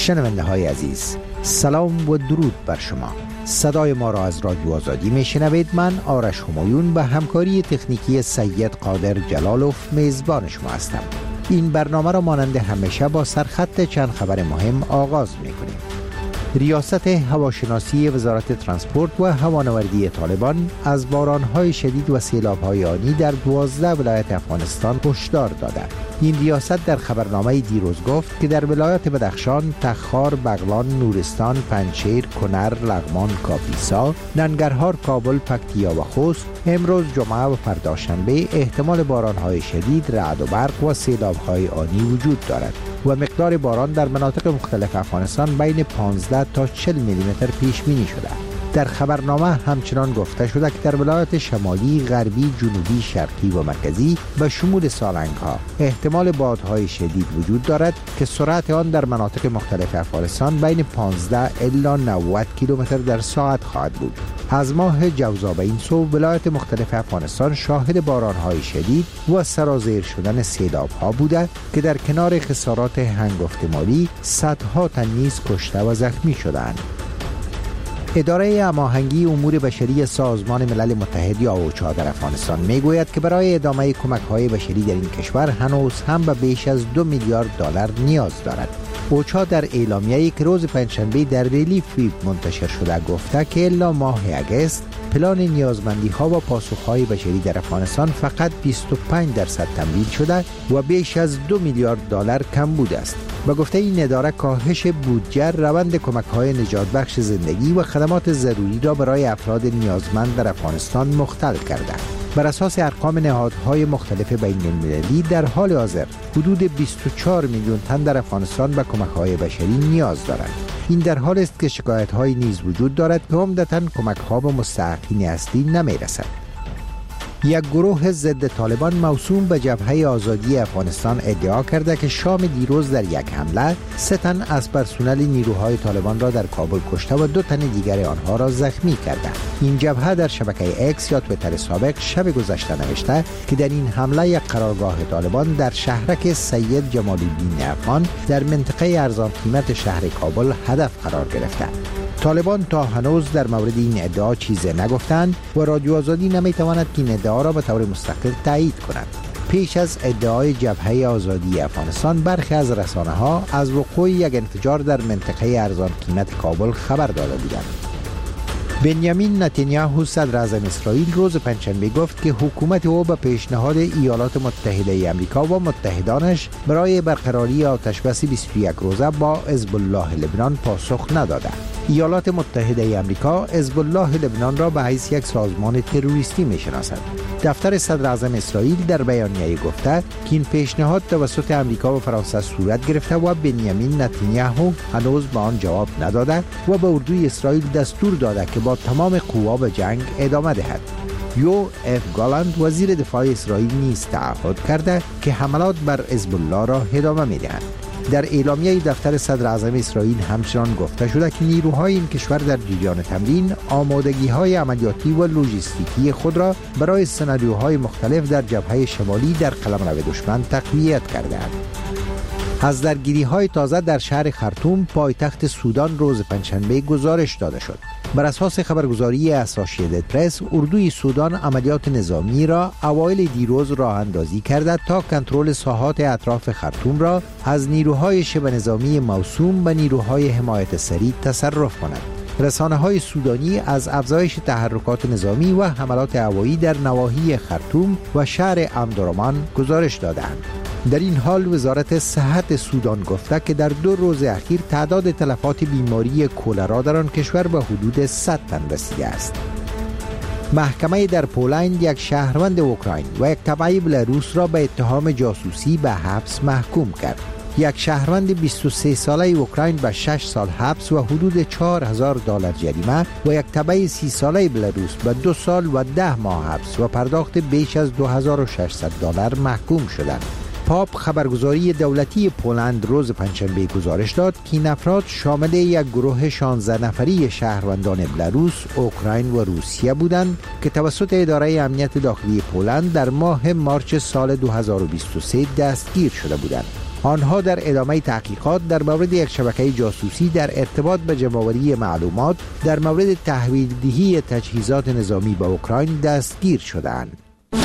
شنونده های عزیز، سلام و درود بر شما. صدای ما را از رادیو آزادی میشنوید. من آرش همایون به همکاری تکنیکی سید قادر جلالوف میزبان شما هستم. این برنامه را مانند همیشه با سرخط چند خبر مهم آغاز میکنیم. ریاست هواشناسی وزارت ترانسپورت و هوانوردی طالبان از بارانهای شدید و سیلاب‌های آنی در 12 ولایت افغانستان هشدار داده. این ریاست در خبرنامه دیروز گفت که در ولایت بدخشان، تخار، بغلان، نورستان، پنجشیر، کنر، لغمان، کاپیسا، ننگرهار، کابل، پکتیا و خوست امروز جمعه و فردا شنبه احتمال بارانهای شدید، رعد و برق و سیلاب‌های آنی وجود دارد و مقدار باران در مناطق مختلف افغانستان بین 15 تا 40 میلیمتر پیش بینی شده. در خبرنامه همچنان گفته شده که در ولایت شمالی، غربی، جنوبی، شرقی و مرکزی به شمول سالنگ ها احتمال بادهای شدید وجود دارد که سرعت آن در مناطق مختلف افغانستان بین 15 الی 90 کیلومتر در ساعت خواهد بود. از ماه جوزا به این سو ولایت مختلف افغانستان شاهد بارانهای شدید و سرازیر شدن سیلاب ها بوده که در کنار خسارات هنگفت مالی صدها تن نیز کشته و زخمی شدند. اداره هماهنگی امور بشری سازمان ملل متحد یا اوچا در افغانستان میگوید که برای ادامه کمک‌های بشری در این کشور هنوز هم به بیش از 2 میلیارد دلار نیاز دارد. اوچا در اعلامیه‌ای که روز پنجشنبه در ریلیف ویب منتشر شده گفته که الی ماه اگست پلان نیازمندی‌ها و پاسخ‌های بشری در افغانستان فقط 25% تمویل شده و بیش از 2 میلیارد دلار کمبود است. به گفته این اداره کاهش بودجه روند کمک‌های نجات بخش زندگی و خدمات ضروری را برای افراد نیازمند در افغانستان مختل کرده. بر اساس ارقام نهادهای مختلف بین‌المللی در حال حاضر حدود 24 میلیون تن در افغانستان به کمک‌های بشری نیاز دارند. این در حال است که شکایت‌های نیز وجود دارد که عمدتاً کمک‌ها به مستحقین اصلی نمی‌رسد. یک گروه ضد طالبان موسوم به جبهه آزادی افغانستان ادعا کرده که شام دیروز در یک حمله 3 تن از پرسنل نیروهای طالبان را در کابل کشته و 2 تن دیگر آنها را زخمی کرده. این جبهه در شبکه اکس یا توییتر سابق شب گذشته نوشته که در این حمله یک قرارگاه طالبان در شهرک سید جمال الدین افغان در منطقه ارزان قیمت شهر کابل هدف قرار گرفته. طالبان تا هنوز در مورد این ادعا چیزی نگفتند و رادیو آزادی نمیتواند که این ادعا را به طور مستقل تایید کند. پیش از ادعای جبهه آزادی افغانستان برخی از رسانه‌ها از وقوع یک انفجار در منطقه ارزان قیمت کابل خبر داده بودند. بنیامین نتانیاهو صدر اعظم اسرائیل روز پنجشنبه گفت که حکومت او به پیشنهاد ایالات متحده آمریکا و متحدانش برای برقراری آتشبس 21 روزه با حزب الله لبنان پاسخ نداده. ایالات متحده آمریکا حزب الله لبنان را به حیث یک سازمان تروریستی می‌شناسد. دفتر صدر اعظم اسرائیل در بیانیه‌ای گفته که این پیشنهاد توسط آمریکا و فرانسه صورت گرفته و بنیامین نتانیاهو هنوز به آن جواب نداده و به اردوی اسرائیل دستور داده که با تمام قوا به جنگ ادامه دهد. یو اف گالند وزیر دفاع اسرائیل نیز تعهد کرده که حملات بر حزب الله را ادامه می‌دهند. در اعلامیه دفتر صدر اعظم اسرائیل همچنان گفته شده که نیروهای این کشور در جریان تمرین آمادگی‌های عملیاتی و لوجستیکی خود را برای سناریوهای مختلف در جبهه شمالی در قلمرو دشمن تقویت کرده‌اند. از درگیری‌های تازه در شهر خرطوم پایتخت سودان روز پنجشنبه گزارش داده شد. بر اساس خبرگزاری اسوسییتد پرس، اردوی سودان عملیات نظامی را اوایل دیروز راه اندازی کرده تا کنترل ساحات اطراف خرطوم را از نیروهای شبه نظامی موسوم به نیروهای حمایت سریع تصرف کند. رسانه‌های سودانی از افزایش تحرکات نظامی و حملات هوایی در نواحی خرطوم و شهر امدرمان گزارش دادند. در این حال وزارت صحت سودان گفته که در 2 روز اخیر تعداد تلفات بیماری کولرا در آن کشور به حدود 100 تن رسیده است. محکمه در پولند یک شهروند اوکراین و یک تبع بلاروس را به اتهام جاسوسی به حبس محکوم کرد. یک شهروند 23 ساله اوکراین به 6 سال حبس و حدود 4000 دلار جریمه و یک تبع 30 ساله بلاروس به 2 سال و 10 ماه حبس و پرداخت بیش از 2600 دلار محکوم شدند. پاپ خبرگزاری دولتی پولند روز پنجشنبه گزارش داد که این افراد شامل یک گروه 16 نفری شهروندان بلاروس، اوکراین و روسیه بودند که توسط اداره امنیت داخلی پولند در ماه مارچ سال 2023 دستگیر شده بودند. آنها در ادامه تحقیقات در مورد یک شبکه جاسوسی در ارتباط به جمع‌آوری معلومات در مورد تحویل‌دهی تجهیزات نظامی به اوکراین دستگیر شدند.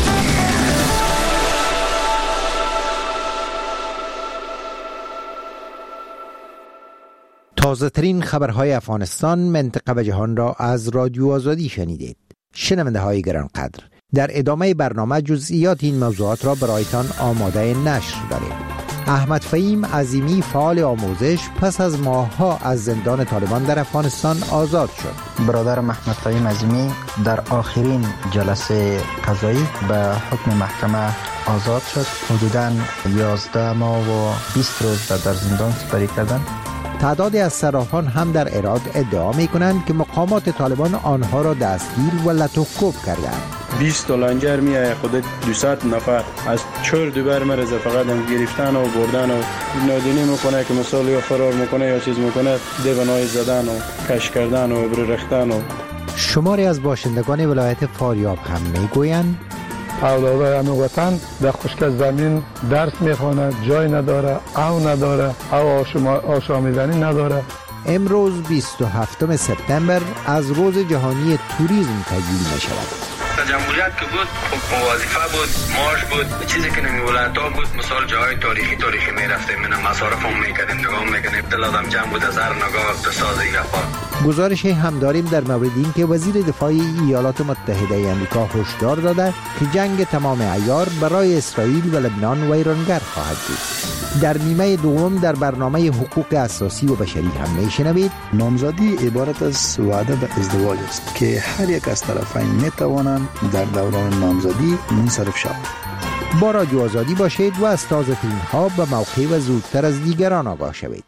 تازه ترین خبرهای افغانستان، منطقه و جهان را از رادیو آزادی شنیدید. شنونده های گرانقدر، در ادامه برنامه جزئیات این موضوعات را برایتان آماده نشر داریم. احمد فهیم عظیمی، فعال آموزش، پس از ماه‌ها از زندان طالبان در افغانستان آزاد شد. برادر احمد فهیم عظیمی در آخرین جلسه قضایی به حکم محکمه آزاد شد. حدوداً 11 ماه و 20 روز در زندان سپری کردند. تعدادی از صرافان هم در عراق ادعا می کنند که مقامات طالبان آنها را دستگیر و لطوکوب کردند. 20 لنجر میایه، خودت 200 نفر از 4 دوبر مرزه، فقط هم گرفتن و بردن و نادونی میکنه که مثال یا فرار میکنه یا چیز میکنه، دیوانای زدن و کش کردن و ابر رختن. و شماری از باشندگان ولایت فاریاب هم میگویند اولادای همین وطن در خشک زمین درس میخواند، جای نداره، او نداره، او آشامیدنی نداره. امروز 27 سپتامبر از روز جهانی توریسم تجلیل می شود. جمهوریت که بود، وظیفه بود، معاش بود، چیزی که نمی ولایت‌ها بود، مثال جای تاریخی میرفتیم، من مصارف هم میکردیم، نگاه میکنیم، دل آدم جمع بود از هر نگاه اقتصاد ایرپا. گزارشی هم داریم در مورد این که وزیر دفاع ایالات متحده آمریکا هشدار داده که جنگ تمام عیار برای اسرائیل و لبنان ویرانگر خواهد بود. در نیمه دوم در برنامه حقوق اساسی و بشری هم میشنوید نامزدی عبارت از وعده به ازدواج است که هر یک از طرفین میتوانند در دوران نامزدی منصرف شوند. با رادیو آزادی باشید و از تازه ترین ها به موقع و زودتر از دیگران آگاه شوید.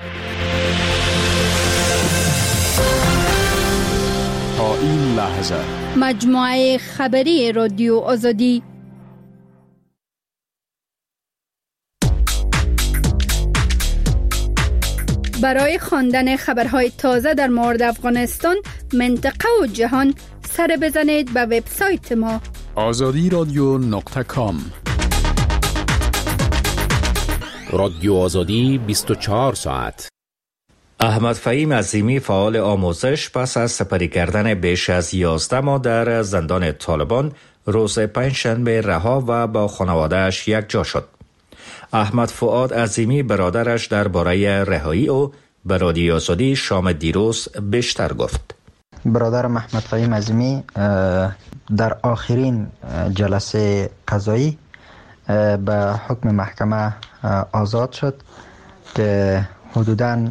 تا این لحظه مجموعه خبری رادیو آزادی. برای خواندن خبرهای تازه در مورد افغانستان، منطقه و جهان، سر بزنید به وبسایت ما azadiradyo.com. رادیو آزادی 24 ساعت. احمد فهیم عظیمی، فعال آموزش، پس از سپری کردن بیش از 11 ماه در زندان طالبان، روز پنجشنبه رها و با خانواده‌اش یکجا شد. احمد فؤاد عظیمی، برادرش، درباره رهایی او به رادیو آزادی شام دیروز بیشتر گفت. برادر احمد فهیم عظیمی در آخرین جلسه قضایی به حکم محکمه آزاد شد که حدوداً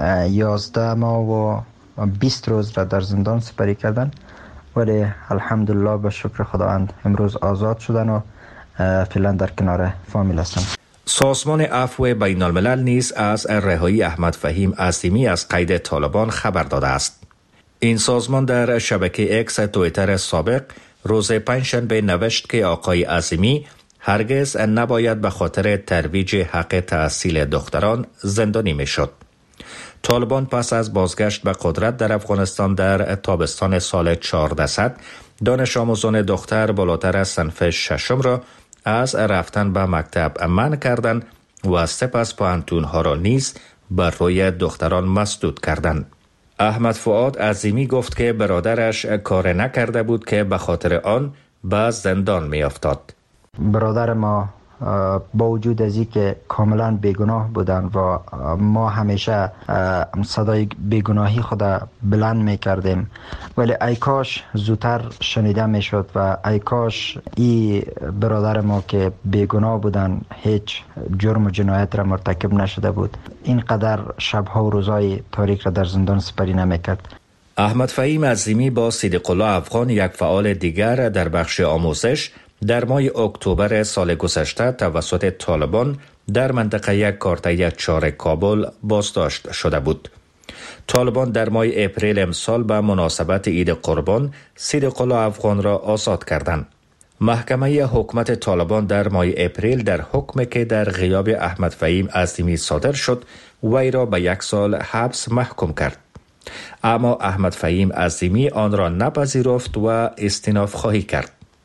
11 ماه و 20 روز را در زندان سپری کردن، ولی الحمدلله به شکر خداوند امروز آزاد شدن و فعلا در کنار فامیل هستن. سازمان عفو بین الملل نیز از رهایی احمد فهیم عظیمی از قید طالبان خبر داده است. این سازمان در شبکه اکس توییتر سابق روز پنجشنبه نوشت که آقای عظیمی هرگز نباید به خاطر ترویج حق تحصیل دختران زندانی میشد. طالبان پس از بازگشت به قدرت در افغانستان در تابستان سال 1400 دانش آموزان دختر بالاتر از صنف ششم را از رفتن به مکتب منع کردند و سپس پوهنتون‌ها را نیز بر روی دختران مسدود کردند. احمد فؤاد عظیمی گفت که برادرش کار نکرده بود که به خاطر آن به زندان می افتاد. برادر ما با وجود از این که کاملا بیگناه بودن و ما همیشه صدای بیگناهی خود بلند میکردیم، ولی ای کاش زودتر شنیده میشد و ای کاش این برادر ما که بیگناه بودن هیچ جرم و جنایت را مرتکب نشده بود اینقدر شبها و روزهای تاریک را در زندان سپری نمیکرد. احمد فهیم عظیمی با صدیق الله افغان، یک فعال دیگر در بخش آموزش، در ماه اکتبر سال گذشته توسط طالبان در منطقه یک کارته 4 کابل بازداشت شده بود. طالبان در ماه اپریل امسال به مناسبت عید قربان صدیق الله افغان را آزاد کردند. محکمه حکومت طالبان در ماه اپریل در حکمی که در غیاب احمد فهیم عظیمی صادر شد وی را به 1 سال حبس محکوم کرد. اما احمد فهیم عظیمی آن را نپذیرفت و استئناف خواهی کرد.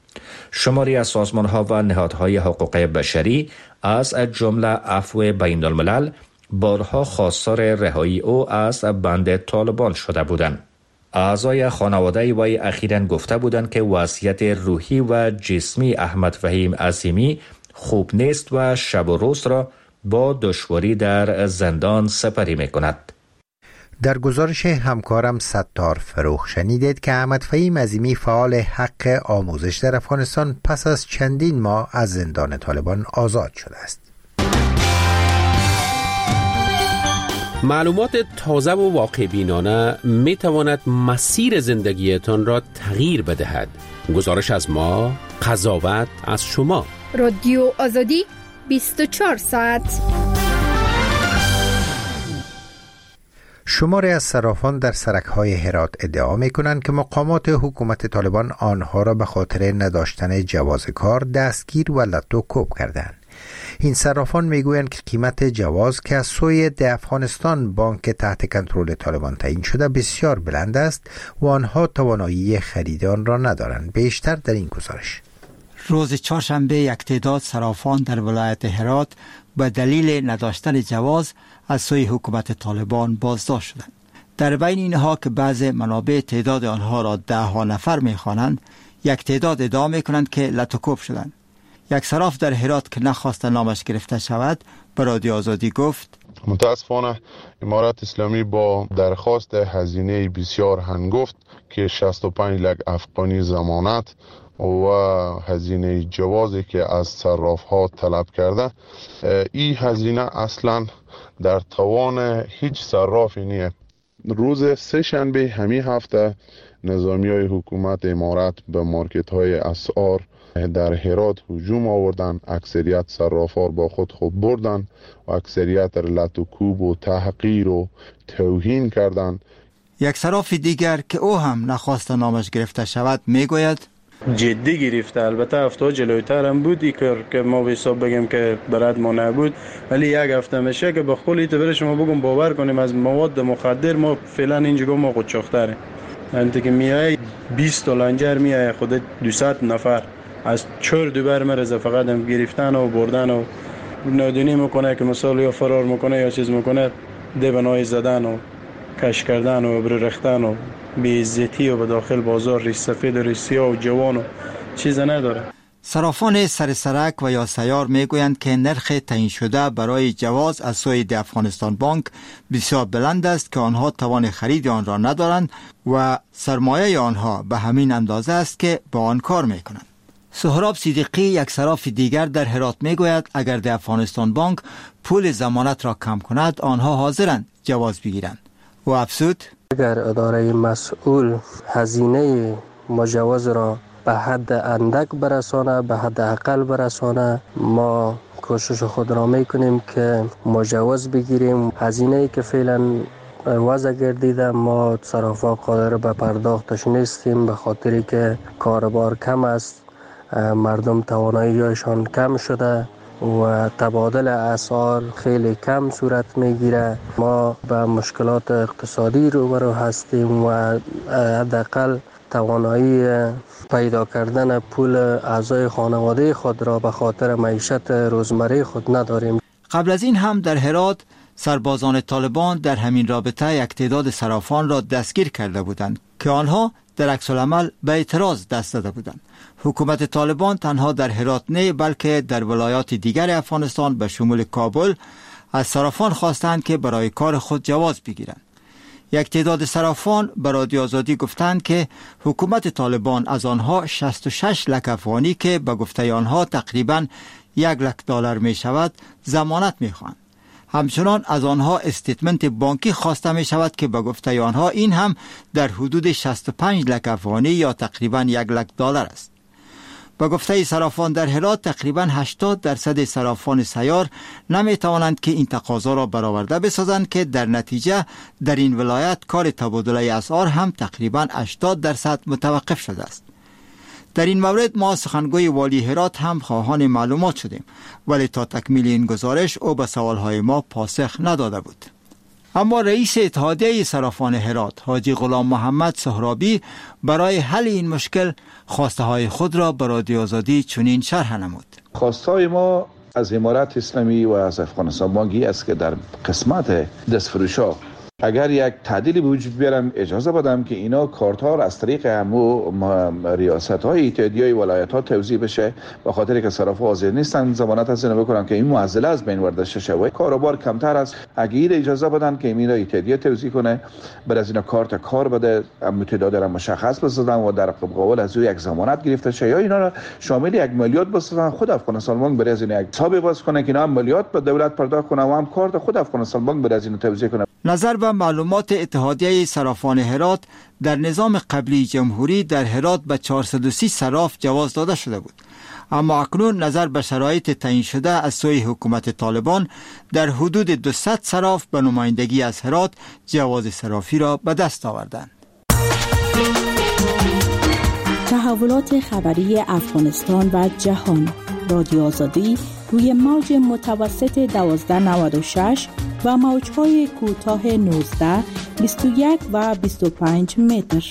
شماری از سازمان‌ها و نهادهای حقوق بشری از جمله عفو بین الملل بارها خواستار رهایی او از بند طالبان شده بودند. اعضای خانواده وی اخیراً گفته بودند که وضعیت روحی و جسمی احمد فهیم عظیمی خوب نیست و شب و روز را با دشواری در زندان سپری می‌کند. در گزارش همکارم ستار فروخ شنیدید که احمد فهیم عظیمی فعال حق آموزش در افغانستان پس از چندین ماه از زندان طالبان آزاد شده است. معلومات تازه و واقع بینانه می تواند مسیر زندگیتان را تغییر بدهد. گزارش از ما، قضاوت از شما. رادیو آزادی 24 ساعت. شماری از صرافان در سرک‌های هرات ادعا می‌کنند که مقامات حکومت طالبان آنها را به خاطر نداشتن جواز کار دستگیر و لطو کوب کردند. این صرافان میگویند که قیمت جواز که از سوی افغانستان بانک تحت کنترل طالبان تعیین شده بسیار بلند است و آنها توانایی خرید آن را ندارند. بیشتر در این گزارش. روز چهارشنبه یک تعداد صرافان در ولایت هرات به دلیل نداشتن جواز از سوی حکومت طالبان بازداشت شدند. در بین اینها که بعض منابع تعداد آنها را 10 نفر می‌خوانند، یک تعداد ادعا می‌کنند که لطوکوب شدند. یک صراف در هرات که نخواست نامش گرفته شود به رادیو آزادی گفت: متاسفانه امارت اسلامی با درخواست هزینه بسیار هنگفت که 65 لک افغانی ضمانت و هزینه جوازی که از صراف ها طلب کرده، این هزینه اصلا در توان هیچ صرافی نیست. روز سه شنبه همین هفته نظامی های حکومت امارت به مارکت های اسعار در هرات هجوم آوردن. اکثریت صرافار با خود بردن و اکثریت لط و کوب و تحقیر و توهین کردند. یک صراف دیگر که او هم نخواست نامش گرفته شود میگوید: جدی گرفته. البته هفته جلویتر هم بودی که ما به حساب بگم که برات ما نبود، ولی یک هفته میشه که به خودت بر شما بگم باور کنیم از مواد مخدر ما فعلا اینجا ما قچاق‌تره. انت که میای 20 تا لنجر میای خودت 200 نفر از 4 دوبر مرزه فقط هم گرفتن و بردن و نادونی میکنه که مثلا یا فرار میکنه یا چیز میکنه، دیوانای زدن و کش کردن و ابر رختن و بی‌عزتی و به داخل بازار ریش سفید و ریش سیاه و جوان و چیز نداره. صرافان سر سرک و یا سیار میگویند که نرخ تعیین شده برای جواز از سوی افغانستان بانک بسیار بلند است که آنها توان خرید آن را ندارند و سرمایه آنها به همین اندازه است که با آن کار میکنند. سهراب صدیقی یک صراف دیگر در هرات میگوید اگر افغانستان بانک پول ضمانت را کم کند آنها حاضرند جواز بگیرند. و افزود: اگر اداره مسئول هزینه مجوز را به حد اندک برسانه، به حد اقل برسانه، ما کوشش خود را میکنیم که مجوز بگیریم. هزینه‌ای که فعلا وضع گردیده ما صرافا قادر به پرداختش نیستیم به خاطری که کاربار کم است، مردم تواناییشان کم شده و تبادل اسعار خیلی کم صورت میگیره. ما به مشکلات اقتصادی روبرو هستیم و حداقل توانایی پیدا کردن پول اعضای خانواده خود را به خاطر معیشت روزمره خود نداریم. قبل از این هم در هرات سربازان طالبان در همین رابطه یک تعداد صرافان را دستگیر کرده بودند که آنها در عکس العمل به اعتراض دست داده بودند. حکومت طالبان تنها در هرات نه بلکه در ولایات دیگر افغانستان به شمول کابل از صرافان خواستند که برای کار خود جواز بگیرند. یک تعداد صرافان به رادیو آزادی گفتند که حکومت طالبان از آنها 66 لک افغانی که به گفته آنها تقریباً 1 لک دلار می شود ضمانت می خواهند. همچنان از آنها استیتمنت بانکی خواسته می شود که به گفته آنها این هم در حدود 65 لک افغانی یا تقریباً 1 لک دلار است. به گفته صرافان در هرات تقریباً 80% صرافان سیار نمی توانند که این تقاضا را برآورده بسازند که در نتیجه در این ولایت کار تبادله اسعار هم تقریباً 80% متوقف شده است. در این مورد ما سخنگوی والی هرات هم خواهان معلومات شدیم ولی تا تکمیل این گزارش او به سوالهای ما پاسخ نداده بود. اما رئیس اتحادیه صرافان هرات حاجی غلام محمد سهرابی برای حل این مشکل خواسته های خود را به رادیو آزادی چنین شرح نمود. خواسته های ما از امارات اسلامی و از افغانستان بانکی است که در قسمت دستفروشا اگر یک تعدیلی به وجود بیارن اجازه بدم که اینا کارت‌ها را از طریق همو ریاست‌های اتحادیه ولایت‌ها توزیع بشه، به خاطر که صرافا حاضر نیستن ضمانت از اینو بکنن که این معضله از بین برده شه و کاروبار کمتر است. اگر اجازه بدن که اینا اتحادیه توزیع کنه، بعد از اینا کارت کار بده، متعدد را مشخص بسازن و در مقابل از او یک ضمانت گرفته شه، یا اینا را شامل یک مالیات بسازن. خود افغانستان بانک برای از این یک حساب باز کنه که اینا هم مالیات به دولت پرداخت کنه و هم کارت خود افغانستان بانک برای از این توزیع کنه. نظر به معلومات اتحادیه صرافان هرات، در نظام قبلی جمهوری در هرات به 430 صراف جواز داده شده بود، اما اکنون نظر به شرایط تعیین شده از سوی حکومت طالبان در حدود 200 صراف به نمایندگی از هرات جواز صرافی را به دست آوردند. تحولات خبری افغانستان و جهان، رادیو آزادی روی موج متوسط 1296 و موج‌های کوتاه 19، 21 و 25 متر.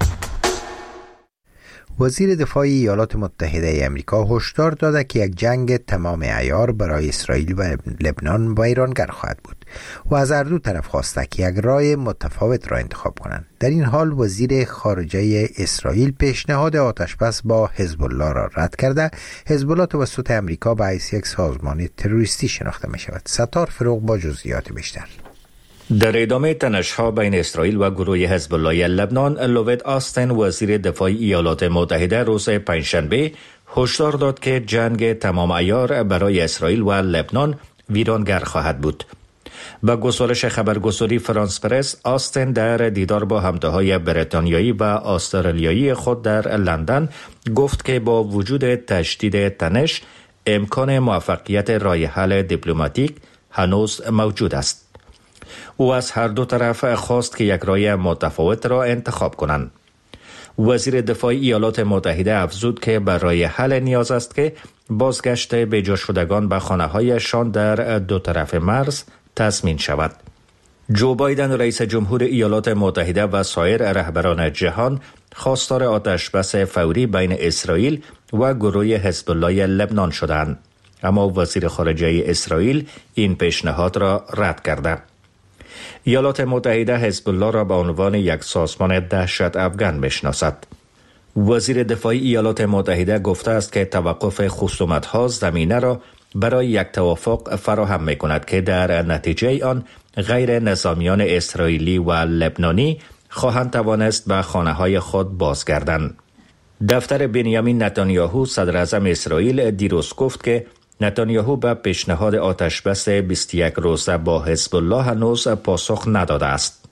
وزیر دفاع ایالات متحده امریکا هشدار داده که یک جنگ تمام عیار برای اسرائیل و لبنان ویرانگر خواهد بود و از هر دو طرف خواسته که یک راه متفاوت را انتخاب کنند. در این حال وزیر خارجه اسرائیل پیشنهاد آتشبس با حزب الله را رد کرده. حزب الله توسط امریکا به حیث یک سازمان تروریستی شناخته می شود. ستار فروغ با جزئیات بیشتر. در ادامه تنش‌ها بین اسرائیل و گروه حزب الله لبنان، لوید آستن وزیر دفاع ایالات متحده روز پنجشنبه هشدار داد که جنگ تمام عیار برای اسرائیل و لبنان ویرانگر خواهد بود. با گزارش خبرگزاری فرانس پرس، آستن در دیدار با همتاهای بریتانیایی و استرالیایی خود در لندن گفت که با وجود تشدید تنش، امکان موفقیت راه حل دیپلماتیک هنوز موجود است. او از هر دو طرف خواست که یک راه متفاوت را انتخاب کنند. وزیر دفاع ایالات متحده افزود که برای حل نیاز است که بازگشت بجا شدگان به خانه‌هایشان در دو طرف مرز تضمین شود. جو بایدن رئیس جمهور ایالات متحده و سایر رهبران جهان خواستار آتشبس فوری بین اسرائیل و گروه حزب الله لبنان شدند، اما وزیر خارجه اسرائیل این پیشنهاد را رد کرده. ایالات متحده حزب الله را به عنوان یک سازمان دهشت افغان میشناسد. وزیر دفاع ایالات متحده گفته است که توقف خصومت‌ها زمینه را برای یک توافق فراهم می‌کند که در نتیجه آن غیر نظامیان اسرائیلی و لبنانی خواهند توانست به خانه‌های خود بازگردند. دفتر بنیامین نتانیاهو صدر اعظم اسرائیل دیروز گفت که نتانیاهو به پیشنهاد آتشبس 21 روزه با حزب الله هنوز پاسخ نداده است.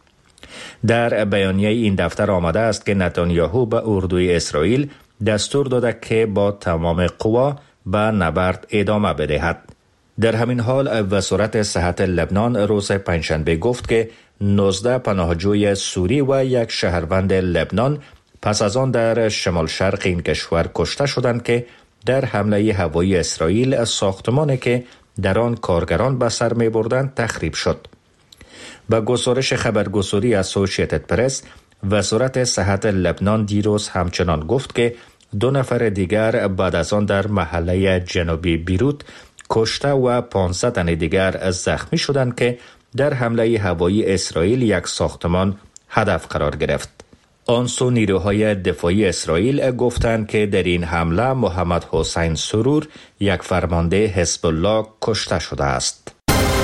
در بیانیه این دفتر آمده است که نتانیاهو به اردوی اسرائیل دستور داده که با تمام قوا به نبرد ادامه بدهد. در همین حال وزارت صحت لبنان روز پنجشنبه گفت که 19 پناهجوی سوری و یک شهروند لبنان پس از آن در شمال شرق این کشور کشته شدند که در حمله هوایی اسرائیل ساختمانی که در آن کارگران به سر می بردند تخریب شد. با گزارش خبرگزاری اسوسییتد پرس، وزارت صحت لبنان دیروز همچنان گفت که 2 نفر دیگر بعد از آن در محله جنوبی بیروت کشته و 15 تن دیگر زخمی شدند که در حمله هوایی اسرائیل یک ساختمان هدف قرار گرفت. آن سو نیروهای دفاعی اسرائیل گفتند که در این حمله محمد حسین سرور یک فرمانده حزب الله کشته شده است.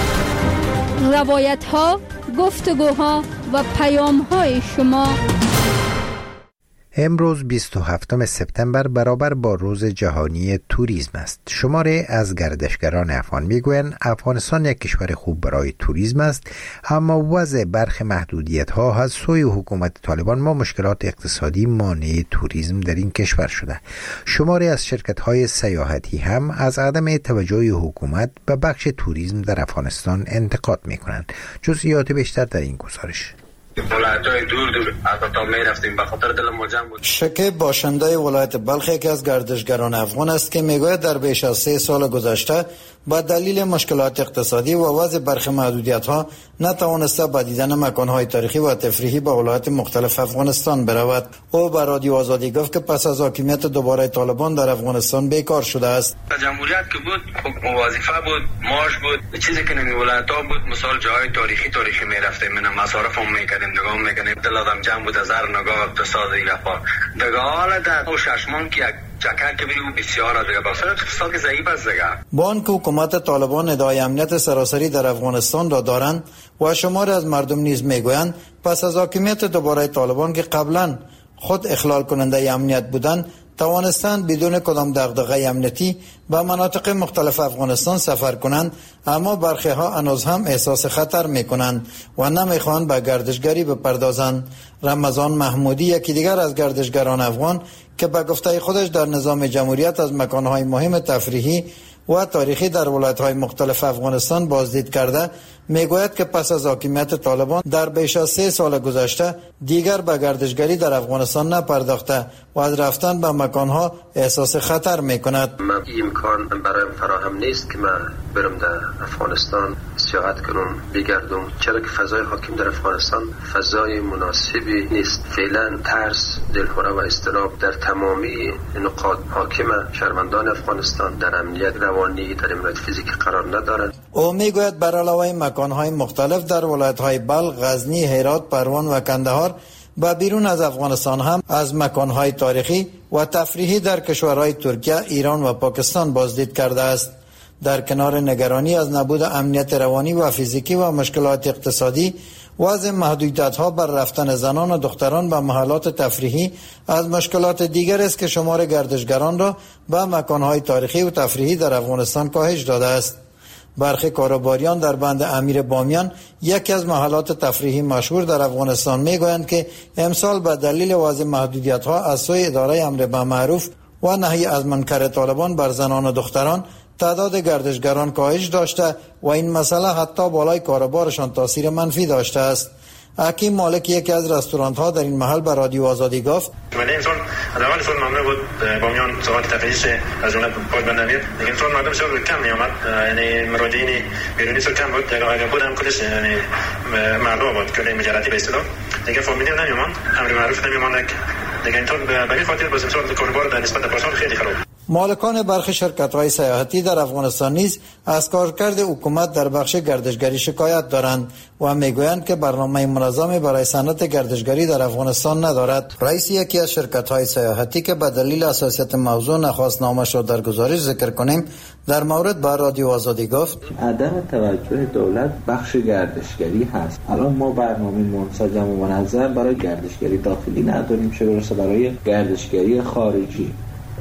روایت ها، گفتگوها و پیام های شما. امروز 27 سپتامبر برابر با روز جهانی توریسم است. شماره از گردشگران افغان میگویند افغانستان یک کشور خوب برای توریسم است، اما وضع برخی محدودیت ها از سوی حکومت طالبان ما مشکلات اقتصادی مانع توریسم در این کشور شده. شماره از شرکت های سیاحتی هم از عدم توجه حکومت به بخش توریسم در افغانستان انتقاد میکنند. جزئیات بیشتر در این گزارش. ولایت‌های دور دور تا می‌رفتیم به خاطر دل ما جمع بود. شکیب باشنده ولایت بلخ یکی از گردشگران افغان است که میگوید در بیش از 3 سال گذشته با دلیل مشکلات اقتصادی و وضع برخی محدودیت‌ها نتوانسته به دیدن مکان‌های تاریخی و تفریحی به ولایات مختلف افغانستان برود. او به رادیو آزادی گفت که پس از حاکمیت دوباره طالبان در افغانستان بیکار شده است. جمهوریت که بود خب وظیفه بود، معاش بود، چیزی که نمی ولایت‌ها بود، مثال جای تاریخی می‌رفتیم، من مصارف هم می‌کردیم، نگاه می‌کردیم، دل آدم جمع بود از هر نگاه اقتصاد ایلافا. دیگه حالا در ششمان که چکر که بیرون بسیار دیگه باشه اقتصاد ضعیف است دیگه. با آنکه حکومت طالبان ادعای امنیت سراسری در افغانستان را دارند و شماری از مردم نیز میگویند پس از حاکمیت دوباره طالبان که قبلا خود اخلال کننده امنیت بودند توانستند بدون کدام دغدغه امنیتی به مناطق مختلف افغانستان سفر کنند، اما برخی ها هنوز هم احساس خطر میکنند و نمیخواهند به گردشگری بپردازند. رمضان محمودی یکی دیگر از گردشگران افغان که به گفته خودش در نظام جمهوریت از مکانهای مهم تفریحی و تاریخی در ولایت‌های مختلف افغانستان بازدید کرده میگوید که پس از حاکمیت طالبان در بیش از 3 سال گذشته دیگر به گردشگری در افغانستان نپرداخته و از رفتن به مکانها احساس خطر میکند. من این امکان برایم فراهم نیست که من برم در افغانستان سیاحت کنم بگردم، چرا که فضای حاکم در افغانستان فضای مناسبی نیست. فعلا ترس، دلهره و اضطراب در تمامی نقاط حاکم شهروندان افغانستان در امنیت روانی، در امنیت فیزیکی قرار ندارد. او میگوید بر علاوه مکانهای مختلف در ولایت‌های بلخ، غزنی، هرات، پروان و کندهار و بیرون از افغانستان هم از مکانهای تاریخی و تفریحی در کشورهای ترکیه، ایران و پاکستان بازدید کرده است. در کنار نگرانی از نبود امنیت روانی و فیزیکی و مشکلات اقتصادی، وضع محدودیت‌ها بر رفتن زنان و دختران به محلات تفریحی از مشکلات دیگر است که شمار گردشگران را به مکانهای تاریخی و تفریحی در افغانستان کاهش داده است. برخی کاروباریان در بند امیر بامیان، یکی از محلات تفریحی مشهور در افغانستان، میگویند که امسال به دلیل وضع محدودیت‌ها از سوی اداره امر بالمعروف و نهی از منکر طالبان بر زنان و دختران تعداد گردشگران کاهش داشته و این مسئله حتی بالای کاروبارشان تاثیر منفی داشته است. حکیم مالک یکی از رستوران‌ها در این محل به رادیو آزادی گفت: ولی این سال اول سال ممنوع بود بامیان ساعات تفریحیش از جمله پایبند نمید، لیکن سال مردم سال کم می‌آمد، یعنی مراجعین بیرونی سال کم بود، اگر بود هم کلش یعنی مردم بود کلی مجردی به اصطلاح دیگه فامیلی نمی‌آمد، امر معروف نمی‌آمد دیگه. اینطور به این خاطر باز سال کاروبار در نسبت پارسال خیلی خراب. مالکان برخی شرکت‌های سیاحتی در افغانستان نیز از کارکرد حکومت در بخش گردشگری شکایت دارند و میگویند که برنامه منظمی برای صنعت گردشگری در افغانستان ندارد. رئیس یکی از شرکت‌های سیاحتی که به دلیل حساسیت موضوع نخواست نامش را در گزارش ذکر کنیم، در مورد با رادیو آزادی گفت: عدم توجه دولت بخش گردشگری هست. الان ما برنامه منسجم و منظم برای گردشگری داخلی نداریم، چه برسه برای گردشگری خارجی.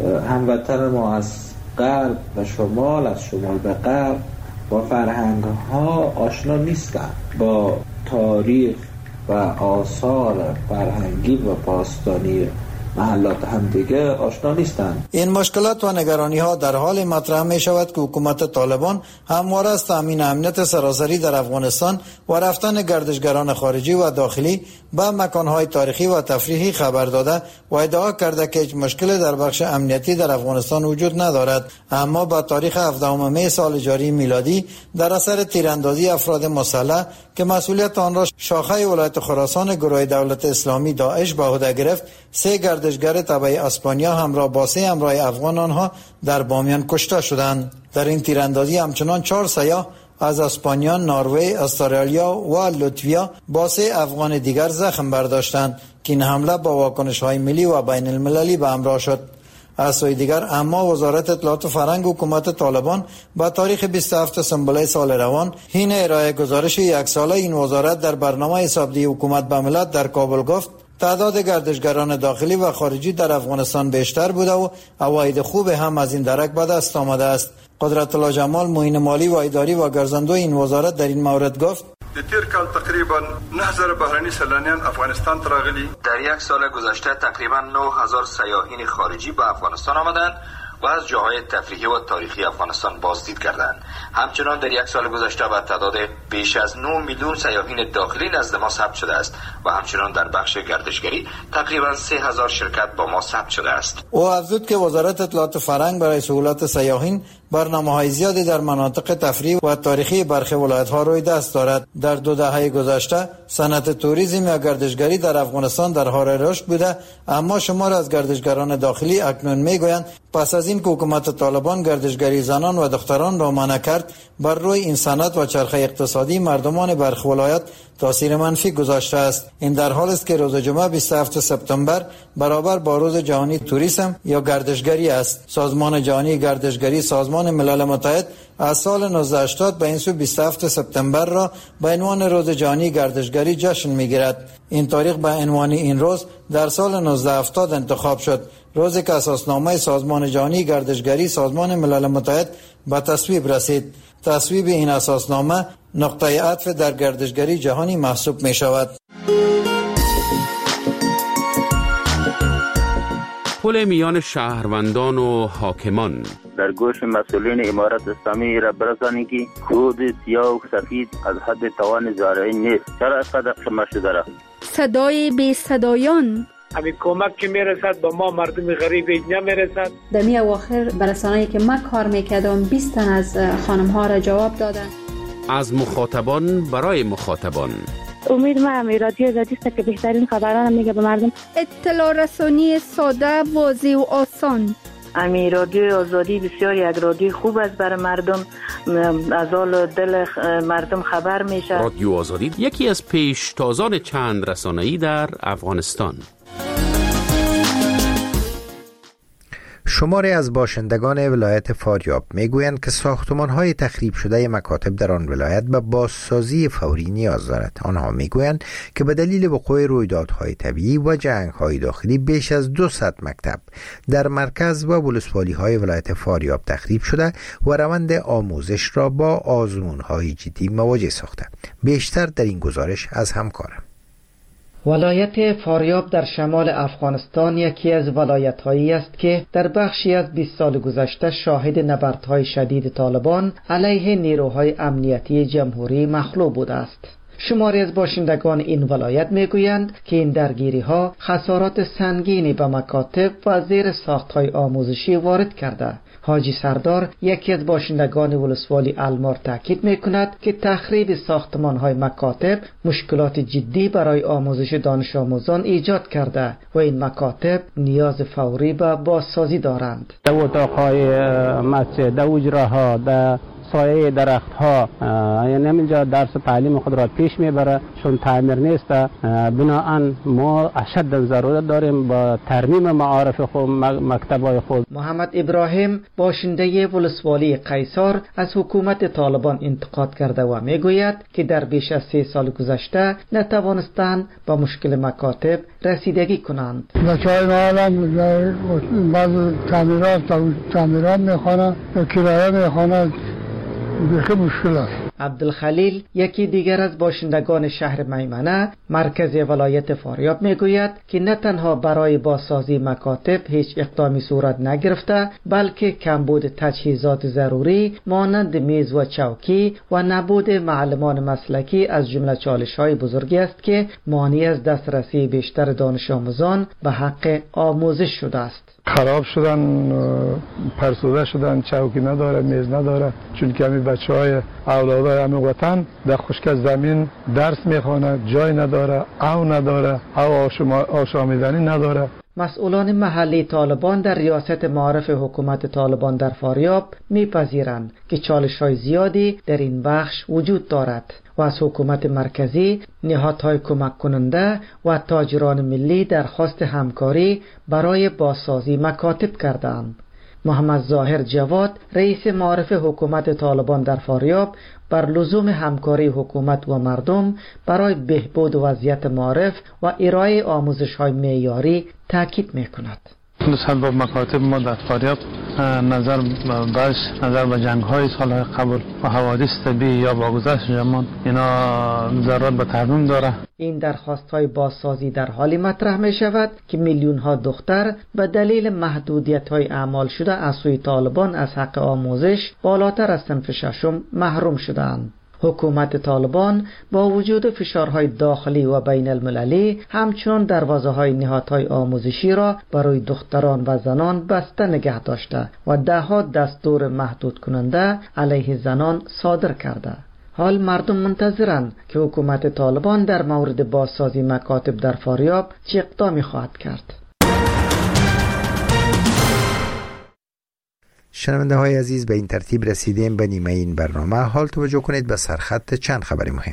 هموطن ما از غرب و شمال، از شمال به غرب با فرهنگ ها آشنا نیستند، با تاریخ و آثار فرهنگی و باستانی محلات هم دیگه آشنا نیستند. این مشکلات و نگرانی ها در حال مطرح می شود که حکومت طالبان همواره از تامین امنیت سراسری در افغانستان و رفتن گردشگران خارجی و داخلی به مکانهای تاریخی و تفریحی خبر داده و ادعا کرده که هیچ مشکل در بخش امنیتی در افغانستان وجود ندارد، اما با تاریخ 17 می سال جاری میلادی در اثر تیراندازی افراد مسلح که مسئولیت آن را شاخه ولایت خراسان گروه دولت اسلامی داعش به عهده گرفت، 3 گردشگر تبع اسپانیا همراه با 3 همراه افغان آنها در بامیان کشته شدند. در این تیراندازی همچنان 4 سیاح از اسپانیا، نروژ، استرالیا و لطفیا با 3 افغان دیگر زخم برداشتند که این حمله با واکنش‌های ملی و بین المللی به همراه شد. از سوی دیگر اما وزارت اطلاعات و فرهنگ حکومت طالبان با تاریخ 27 سنبله سال روان حین ارائه گزارش 1 ساله این وزارت در برنامه حسابدهی حکومت به ملت در کابل گفت تعداد گردشگران داخلی و خارجی در افغانستان بیشتر بوده و عواید خوب هم از این درک به دست آمده است. قدرت الله جمال، معین مالی و اداری و گرزندو این وزارت در این مورد گفت: د تیر کال تقریبا 9000 بهرنی سیلانیان افغانستان راغلي. در 1 سال گذشته تقریبا 9000 سیاحین خارجی به افغانستان آمدند و از جاهای تفریحی و تاریخی افغانستان بازدید کردند. همچنان در یک سال گذشته به تعداد بیش از 9 میلیون سیاحین داخلی نزد ما ثبت شده است و همچنان در بخش گردشگری تقریبا 3000 شرکت با ما ثبت شده است. او افزود که وزارت اطلاعات فرهنگ برای سهولت سیاحین برنامه‌های زیادی در مناطق تفریح و تاریخی برخی ولایت‌ها روی دست دارد. در 2 دهه گذشته صنعت توریسم یا گردشگری در افغانستان در حال رشد بوده، اما شمار از گردشگران داخلی اکنون میگویند پس از این که حکومت طالبان گردشگری زنان و دختران را منع کرد، بر روی این صنعت و چرخه اقتصادی مردمان برخی ولایت تاثیر منفی گذاشته است. این در حالی است که روز جمعه 27 سپتامبر برابر با روز جهانی توریسم یا گردشگری است. سازمان جهانی گردشگری سازمان ملل متحد از سال 1980 به این سو 27 سپتامبر را به عنوان روز جهانی گردشگری جشن می‌گیرد. این تاریخ به عنوان این روز در سال 1970 انتخاب شد، روزی که اساسنامه سازمان جهانی گردشگری سازمان ملل متحد به تصویب رسید. تصویب این اساسنامه نقطه عطف در گردشگری جهانی محسوب می شود. پل میان شهروندان و حاکمان در گوش مسئولین امارت اسلامی را برسانید که خود سیاه و سفید از حد توان زارعین نیست. چرا اینقدر شما شده را؟ صدای بی صدایان همین کمک که میرسد با ما مردم غریب اینجا میرسد. در می اواخر برسانه‌ای که من کار میکردم 20 تن از خانم ها را جواب دادن. از مخاطبان برای مخاطبان. امید من رادیو آزادی است که بهترین خبران میگه به مردم. اطلاع رسانی ساده، واضح و آسان. امی رادیو آزادی بسیار یک رادیو خوب است برای مردم، از حال دل مردم خبر میشه. رادیو آزادی یکی از پیشتازان چند رسانه‌ای در افغانستان. شماری از باشندگان ولایت فاریاب میگویند که ساختمان‌های تخریب شده مکاتب در آن ولایت به بازسازی فوری نیاز دارد. آنها میگویند که به دلیل وقوع رویدادهای طبیعی و جنگ‌های داخلی بیش از 200 مکتب در مرکز و ولسوالی‌های ولایت فاریاب تخریب شده و روند آموزش را با آزمون‌های جدی مواجه ساخته. بیشتر در این گزارش از همکارم. ولایت فاریاب در شمال افغانستان یکی از ولایت‌هایی است که در بخشی از 20 سال گذشته شاهد نبردهای شدید طالبان علیه نیروهای امنیتی جمهوری مخلوع بوده است. شماری از باشندگان این ولایت میگویند که این درگیری‌ها خسارات سنگینی به مکاتب و زیر ساخت‌های آموزشی وارد کرده. حاجی سردار یکی از باشندگان ولسوالی المار تاکید میکند که تخریب ساختمان‌های مکاتب مشکلات جدی برای آموزش دانش آموزان ایجاد کرده و این مکاتب نیاز فوری به بازسازی دارند. در اتاق‌های مسجد، در حجره‌ها، در سایه درخت ها، یعنی همینجا درس تعلیم خود را پیش میبره چون تعمیر نیست. بناهن ما اشد ضرورت داریم با ترمیم معارف خود، مکتب‌های خود. محمد ابراهیم باشنده ولسوالی قیصر از حکومت طالبان انتقاد کرده و میگوید که در بیش از 3 سال گذشته نتوانستند با مشکل مکاتب رسیدگی کنند. بچه‌های معلم بعض تعمیرات میخوانند، کرایه میخوانند، بیخی مشکل است. عبدالخلیل یکی دیگر از باشندگان شهر میمنه مرکز ولایت فاریاب میگوید که نه تنها برای بازسازی مکاتب هیچ اقدامی صورت نگرفته، بلکه کمبود تجهیزات ضروری مانند میز و چوکی و نبود معلمان مسلکی از جمله چالش‌های بزرگی است که مانع از دسترسی بیشتر دانش آموزان به حق آموزش شده است. خراب شدن، فرسوده شدن، چوکی نداره، میز نداره، چون که همین بچه‌های اولادای همین وطن در خشک زمین درس میخوانه، جای نداره، او نداره، او آشامیدنی نداره. مسئولان محلی طالبان در ریاست معارف حکومت طالبان در فاریاب میپذیرند که چالش‌های زیادی در این بخش وجود دارد و از حکومت مرکزی، نهادهای کمک کننده و تاجران ملی درخواست همکاری برای بازسازی مکاتب کردند. محمد ظاهر جواد رئیس معارف حکومت طالبان در فاریاب بر لزوم همکاری حکومت و مردم برای بهبود وضعیت معارف و ارائه آموزش‌های معیاری تاکید می‌کند. نسبت به مکاتب ما در فاریاب نظر به جنگ‌های سال‌های قبل و حوادث طبیعی یا با گذشت زمان اینا ضرورت به ترمیم داره. این درخواست‌های بازسازی در حالی مطرح می شود که میلیون‌ها دختر به دلیل محدودیت‌های اعمال شده از سوی طالبان از حق آموزش بالاتر از صنف ششم محروم شدند. حکومت طالبان با وجود فشارهای داخلی و بین المللی همچنان دروازه‌های نهادهای آموزشی را برای دختران و زنان بسته نگه داشته و ده‌ها دستور محدود کننده علیه زنان صادر کرده. حال مردم منتظرند که حکومت طالبان در مورد بازسازی مکاتب در فاریاب چه اقدامی خواهد کرد. شنونده های عزیز، به این ترتیب رسیدیم به نیمه این برنامه. حال توجه کنید به سرخط چند خبر مهم.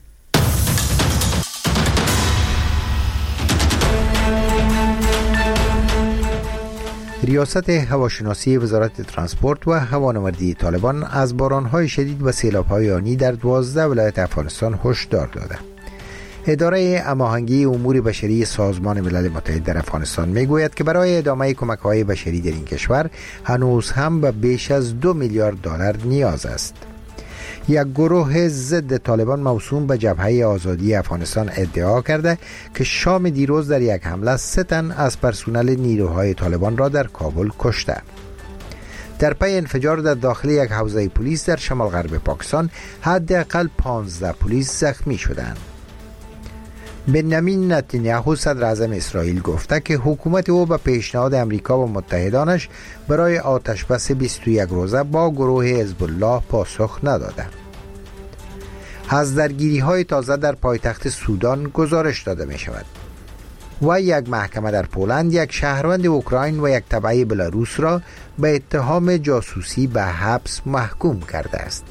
ریاست هواشناسی وزارت ترانسپورت و هوانوردی طالبان از بارانهای شدید و سیلاب‌های آنی در 12 ولایت افغانستان هشدار داده. اداره هماهنگی امور بشری سازمان ملل متحد در افغانستان میگوید که برای ادامه کمک‌های بشری در این کشور هنوز هم به بیش از 2 میلیارد دلار نیاز است. یک گروه ضد طالبان موسوم به جبهه آزادی افغانستان ادعا کرده که شام دیروز در یک حمله 3 تن از پرسنل نیروهای طالبان را در کابل کشته. در پی انفجار در داخل یک حوزه پلیس در شمال غرب پاکستان حداقل 15 پلیس زخمی شدند. بنیامین نتانیاهو صدر اعظم اسرائیل گفته که حکومت او به پیشنهاد امریکا و متحدانش برای آتشبس 21 روزه با گروه حزب الله پاسخ نداده. از درگیری‌های تازه در پایتخت سودان گزارش داده می شود و یک محکمه در پولند یک شهروند اوکراین و یک تبع بلاروس را به اتهام جاسوسی به حبس محکوم کرده است.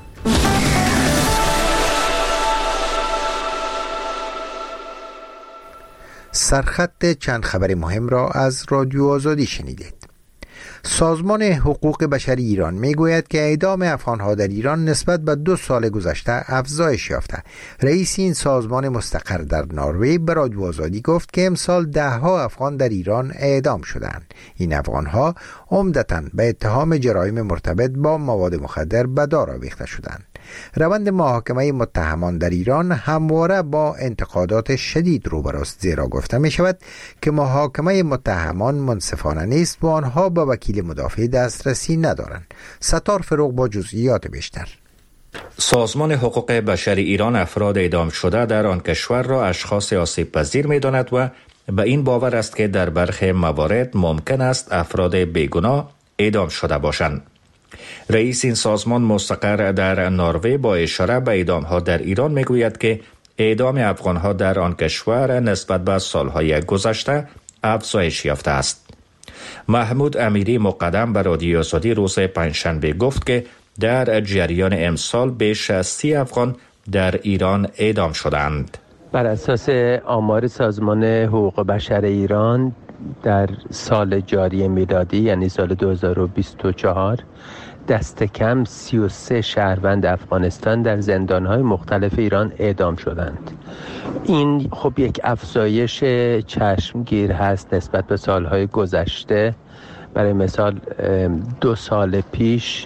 سرخط چند خبر مهم را از رادیو آزادی شنیدید. سازمان حقوق بشر ایران میگوید که اعدام افغانها در ایران نسبت به 2 سال گذشته افزایش یافته. رئیس این سازمان مستقر در نروژ به رادیو آزادی گفت که امسال 10 افغان در ایران اعدام شدند. این افغانها عمدتاً به اتهام جرایم مرتبط با مواد مخدر به دار آویخته شدند. روند محاکمه متهمان در ایران همواره با انتقادات شدید روبروست، زیرا گفته می شود که محاکمه متهمان منصفانه نیست و آنها با وکیل مدافع دسترسی ندارند. ستار فروغ با جزئیات بیشتر. سازمان حقوق بشر ایران افراد اعدام شده در آن کشور را اشخاص آسیب پذیر می داند و به این باور است که در برخی موارد ممکن است افراد بیگناه اعدام شده باشند. رئیس این سازمان مستقر در نروژ با اشاره به اعدام‌ها در ایران میگوید که اعدام افغان‌ها در آن کشور نسبت به سال‌های گذشته افزایش یافته است. محمود امیری مقدم به رادیو آزادی روز پنجشنبه گفت که در جریان امسال بیش از 30 افغان در ایران اعدام شدند. بر اساس آمار سازمان حقوق بشر ایران در سال جاری میلادی یعنی سال 2024 دست کم 33 شهروند افغانستان در زندان‌های مختلف ایران اعدام شدند. این خب یک افزایش چشمگیر هست نسبت به سالهای گذشته. برای مثال 2 سال پیش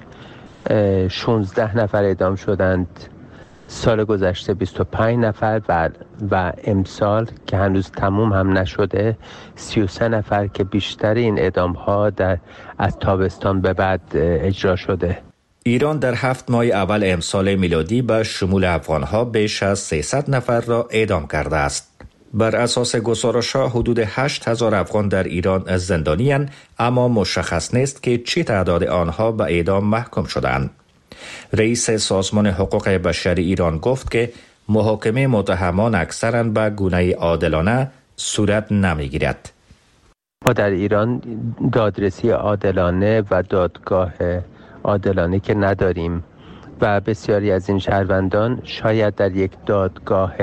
16 نفر اعدام شدند، سال گذشته 25 نفر و امسال که هنوز تموم هم نشده 33 نفر که بیشتر این اعدام‌ها از تابستان به بعد اجرا شده. ایران در 7 ماه اول امسال میلادی به شمول افغان‌ها بیش از 300 نفر را اعدام کرده است. بر اساس گزارش‌ها حدود 8000 افغان در ایران زندانی‌اند، اما مشخص نیست که چه تعداد آنها به اعدام محکوم شدند. رئیس سازمان حقوق بشر ایران گفت که محاکمه متهمان اکثراً به گونه عادلانه صورت نمیگیرد. ما در ایران دادرسی عادلانه و دادگاه عادلانه که نداریم و بسیاری از این شهروندان شاید در یک دادگاه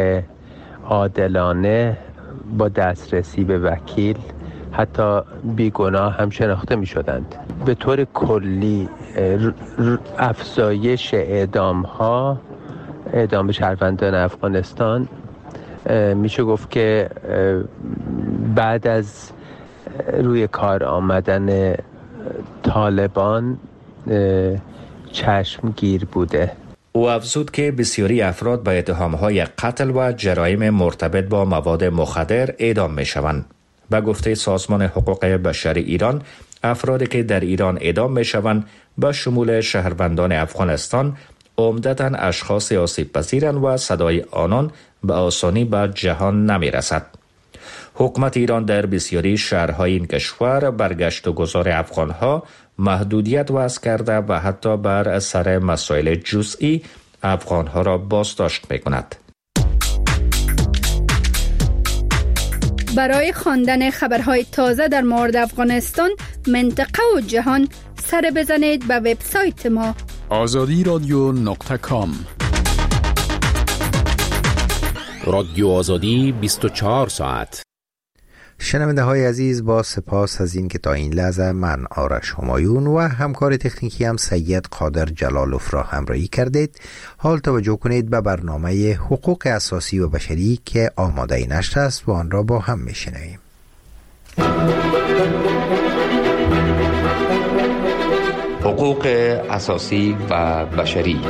عادلانه با دسترسی به وکیل حتی بیگناه هم شناخته می شدند. به طور کلی افزایش اعدام شهروندان افغانستان میشه گفت که بعد از روی کار آمدن طالبان چشمگیر بوده. او افزود که بسیاری افراد به اتهام‌های قتل و جرایم مرتبط با مواد مخدر اعدام می‌شوند. به گفته سازمان حقوق بشر ایران، افرادی که در ایران اعدام می‌شوند به شمول شهروندان افغانستان عمدتاً اشخاص آسیب پذیرند و صدای آنان به آسانی به جهان نمی‌رسد. حکومت ایران در بسیاری شهرهای این کشور برگشت و گذار افغانها محدودیت وضع کرده و حتی بر سر مسائل جزئی افغانها را بازداشت می‌کند. برای خواندن خبرهای تازه در مورد افغانستان، منطقه و جهان سر بزنید به وبسایت ما azadiradyo.com. رادیو آزادی 24 ساعت. شنونده های عزیز، با سپاس از این که تا این لحظه من آرش همایون و همکار تکنیکی هم سید قادر جلالوف را همراهی کردید. حال توجه کنید به برنامه حقوق اساسی و بشری که آماده نشر است و آن را با هم میشنویم. حقوق اساسی و بشری.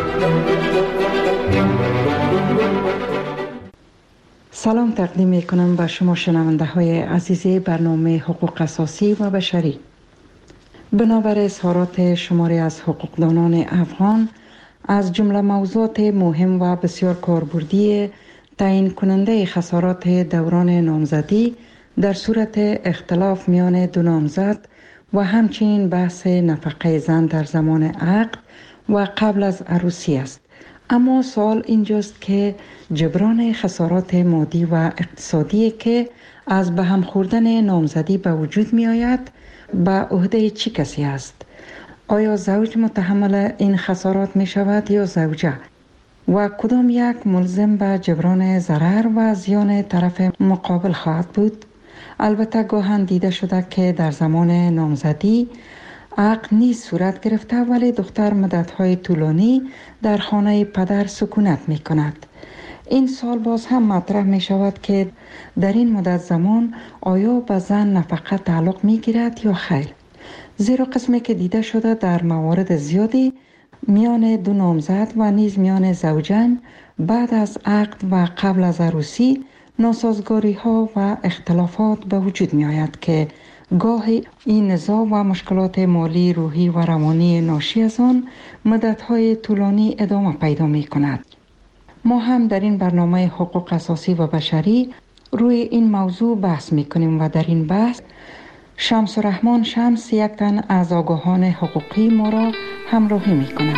سلام تقدیم می کنم به شما شنونده های عزیز برنامه حقوق اساسی و بشری. بنابر اظهارات شماری از حقوقدانان افغان، از جمله موضوعات مهم و بسیار کاربردی تعیین کننده خسارات دوران نامزدی در صورت اختلاف میان دو نامزد و همچنین بحث نفقه زن در زمان عقد و قبل از عروسی است. اما سوال اینجاست که جبران خسارات مادی و اقتصادی که از به هم خوردن نامزدی به وجود می آید به عهده چه کسی است؟ آیا زوج متحمل این خسارات می شود یا زوجه؟ و کدام یک ملزم به جبران ضرر و زیان طرف مقابل خواهد بود؟ البته گاهن دیده شده که در زمان نامزدی عقد نیز صورت گرفته ولی دختر مدت‌های طولانی در خانه پدر سکونت می کند. این سال باز هم مطرح می شود که در این مدت زمان آیا به زن نفقه تعلق می گیرد یا خیر؟ زیرا قسمی که دیده شده در موارد زیادی میان دو نامزد و نیز میان زوجین بعد از عقد و قبل از عروسی ناسازگاری ها و اختلافات به وجود می آید که گاهی این نزاع و مشکلات مالی، روحی و روانی ناشی از آن مدت‌های طولانی ادامه پیدا می کند. ما هم در این برنامه حقوق اساسی و بشری روی این موضوع بحث می کنیم و در این بحث شمس الرحمن شمس یک تن از آگاهان حقوقی ما را همراهی می کند.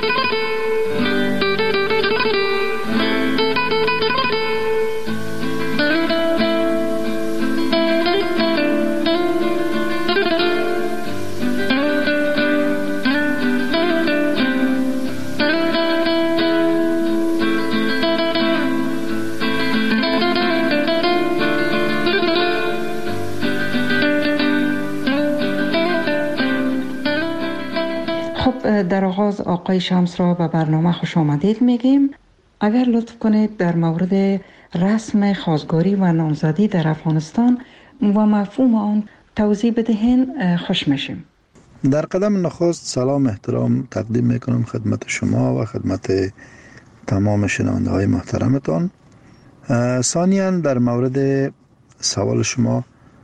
در آغاز آقای شمس را به برنامه خوش آمدید میگیم. اگر لطف کنید در مورد رسم خواستگاری و نامزدی در افغانستان و مفهوم آن توضیح بدهین خوش میشیم. در قدم نخست سلام احترام تقدیم میکنم خدمت شما و خدمت تمام شنونده های محترمتان. ثانیاً در مورد سوال شما،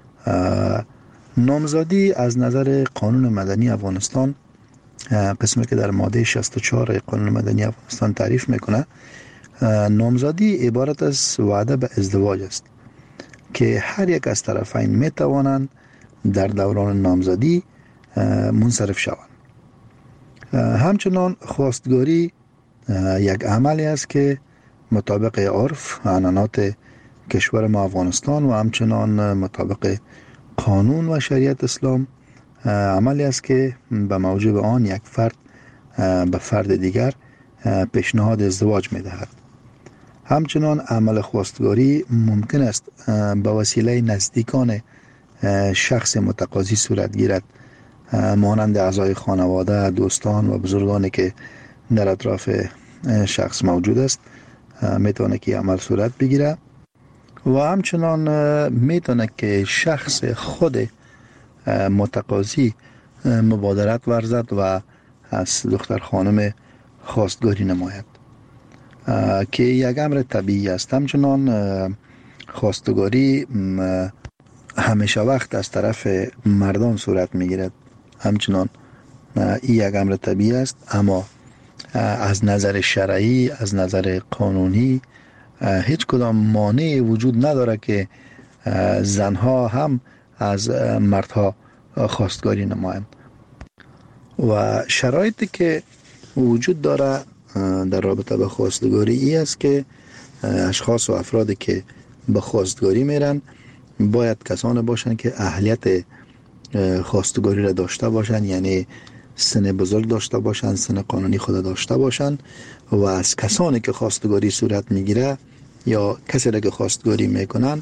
نامزدی از نظر قانون مدنی افغانستان، قسمی که در ماده 64 قانون مدنی افغانستان تعریف میکنه، نامزدی عبارت از وعده به ازدواج است که هر یک از طرفین میتوانند در دوران نامزدی منصرف شوند. همچنان خواستگاری یک عملی است که مطابق عرف و عنعنات کشور ما افغانستان و همچنان مطابق قانون و شریعت اسلام عملی است که به موجب آن یک فرد به فرد دیگر پیشنهاد ازدواج می دهد. همچنان عمل خواستگاری ممکن است به وسیله نزدیکان شخص متقاضی صورت گیرد، مانند اعضای خانواده، دوستان و بزرگانی که در اطراف شخص موجود است میتونه که عمل صورت بگیره و همچنان میتونه که شخص خود متقاضی مبادرت ورزد و از دختر خانم خواستگاری نماید که یک امر طبیعی است. همچنان خواستگاری همیشه وقت از طرف مردان صورت میگیرد، همچنان این یک امر طبیعی است، اما از نظر شرعی، از نظر قانونی هیچ کدام مانع وجود نداره که زنها هم از مردها خواستگاری نمایند. و شرایطی که وجود داره در رابطه با خواستگاری ای است که اشخاص و افرادی که به خواستگاری میرن باید کسانی باشند که اهلیت خواستگاری را داشته باشند، یعنی سن بزرگ داشته باشند، سن قانونی خود داشته باشند و از کسانی که خواستگاری صورت میگیره یا کسی را که خواستگاری میکنن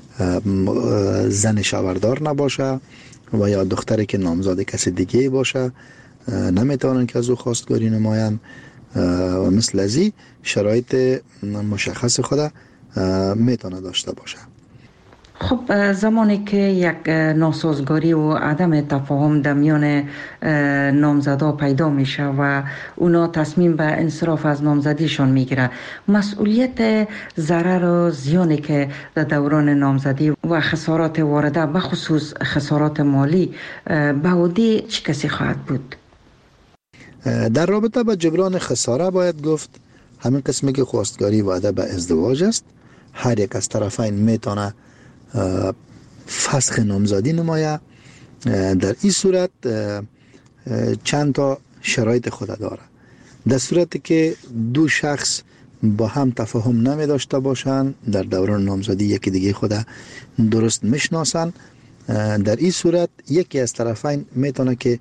زن شوهردار نباشه و یا دختری که نامزاد کسی دیگه باشه نمیتونن که از او خواستگاری نمایند و مثل ازی شرایط مشخص خود میتونه داشته باشه. خب زمانی که یک ناسازگاری و عدم تفاهم در میان نامزدا پیدا میشه و اونا تصمیم به انصراف از نامزدیشان میگیره، مسئولیت ضرر و زیانی که در دوران نامزدی و خسارات وارده به خصوص خسارات مالی به عهده چه کسی خواهد بود؟ در رابطه با جبران خساره باید گفت همین قسمی که خواستگاری وعده به ازدواج است، هر یک از طرفین میتونه فسخ نامزدی نمایه. در این صورت چند تا شرایط خود داره. در صورتی که دو شخص با هم تفاهم نمی داشته باشند، در دوران نامزدی یکی دیگه خود درست میشناسن، در این صورت یکی از طرفین میتونه که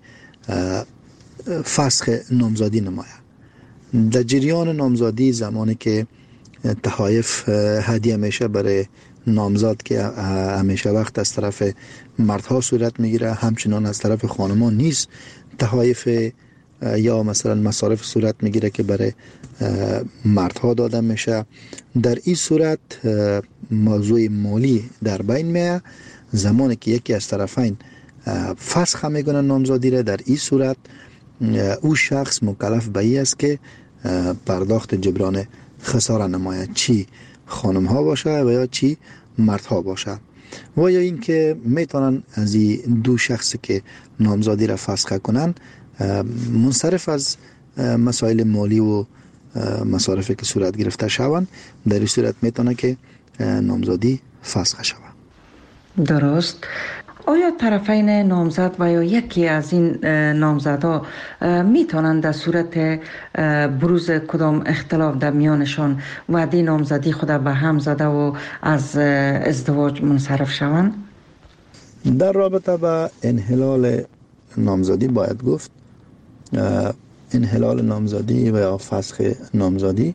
فسخ نامزدی نمایه. در جریان نامزدی زمانی که تحایف هدیه میشه برای نامزاد که همیشه وقت از طرف مردها صورت میگیره، همچنان از طرف خانمان نیز تحایف یا مثلا مصارف صورت میگیره که برای مردها داده میشه. در این صورت موضوع مالی در بین میه. زمانی که یکی از طرفین فسخ میکنه نامزدی را، در این صورت او شخص مکلف به این است که پرداخت جبران خساره نماید، چی خانم ها باشه و یا چی مردها باشه، و یا اینکه میتونن از این دو شخصی که نامزدی را فسخ کنن منصرف از مسائل مالی و مصارفی که صورت گرفته شوند. در این صورت میتونه که نامزدی فسخ شود. درست. آیا طرفین نامزد و یا یکی از این نامزدها میتونند در صورت بروز کدام اختلاف در میانشان وعده نامزدی خود به هم زده و از ازدواج منصرف شوند؟ در رابطه با انحلال نامزدی باید گفت انحلال نامزدی و یا فسخ نامزدی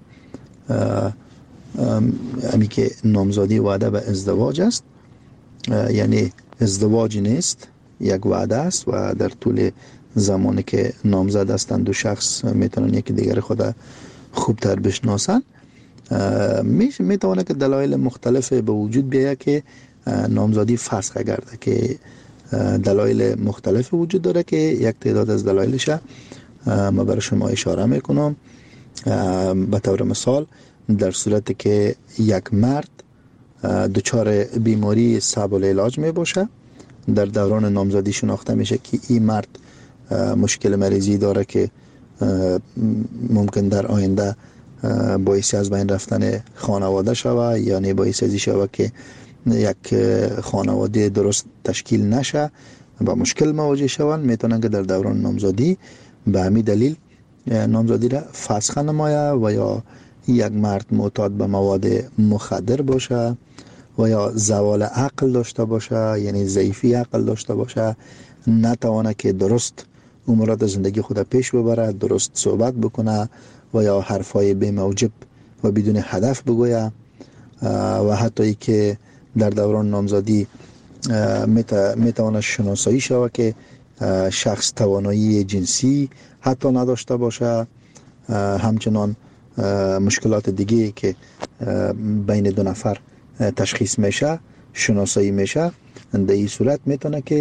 همی که نامزدی وعده به ازدواج است، یعنی ازدواج نیست، یک وعده است و در طول زمانی که نامزد هستند دو شخص میتونن یکی دیگر خود خوبتر بشناسن. میتونه که دلایل مختلف به وجود بیاید که نامزدی فسخ گرده، که دلایل مختلف وجود داره که یک تعداد از دلایلش ما برای شما اشاره میکنم. به طور مثال در صورتی که یک مرد دچار بیماری صعب العلاج می باشه، در دوران نامزدی شناخته میشه که این مرد مشکل مریضی داره که ممکن در آینده باعث از بین رفتن خانواده شوه، یعنی باعث ازی شوه که یک خانواده درست تشکیل نشه، با مشکل مواجه شوند. میتونن که در دوران نامزدی به همین دلیل نامزدی را فسخ نمایه، و یا یک مرد معتاد به مواد مخدر باشه و یا زوال عقل داشته باشه، یعنی ضعیفی عقل داشته باشه، نتوانه که درست امورات زندگی خود پیش ببره، درست صحبت بکنه و یا حرفای بی موجب و بدون هدف بگویه، و حتی ای که در دوران نامزدی میتوانه شناسایی شوه که شخص توانایی جنسی حتی نداشته باشه. همچنان مشکلات دیگه که بین دو نفر تشخیص میشه، شناسایی میشه، در این صورت میتونه که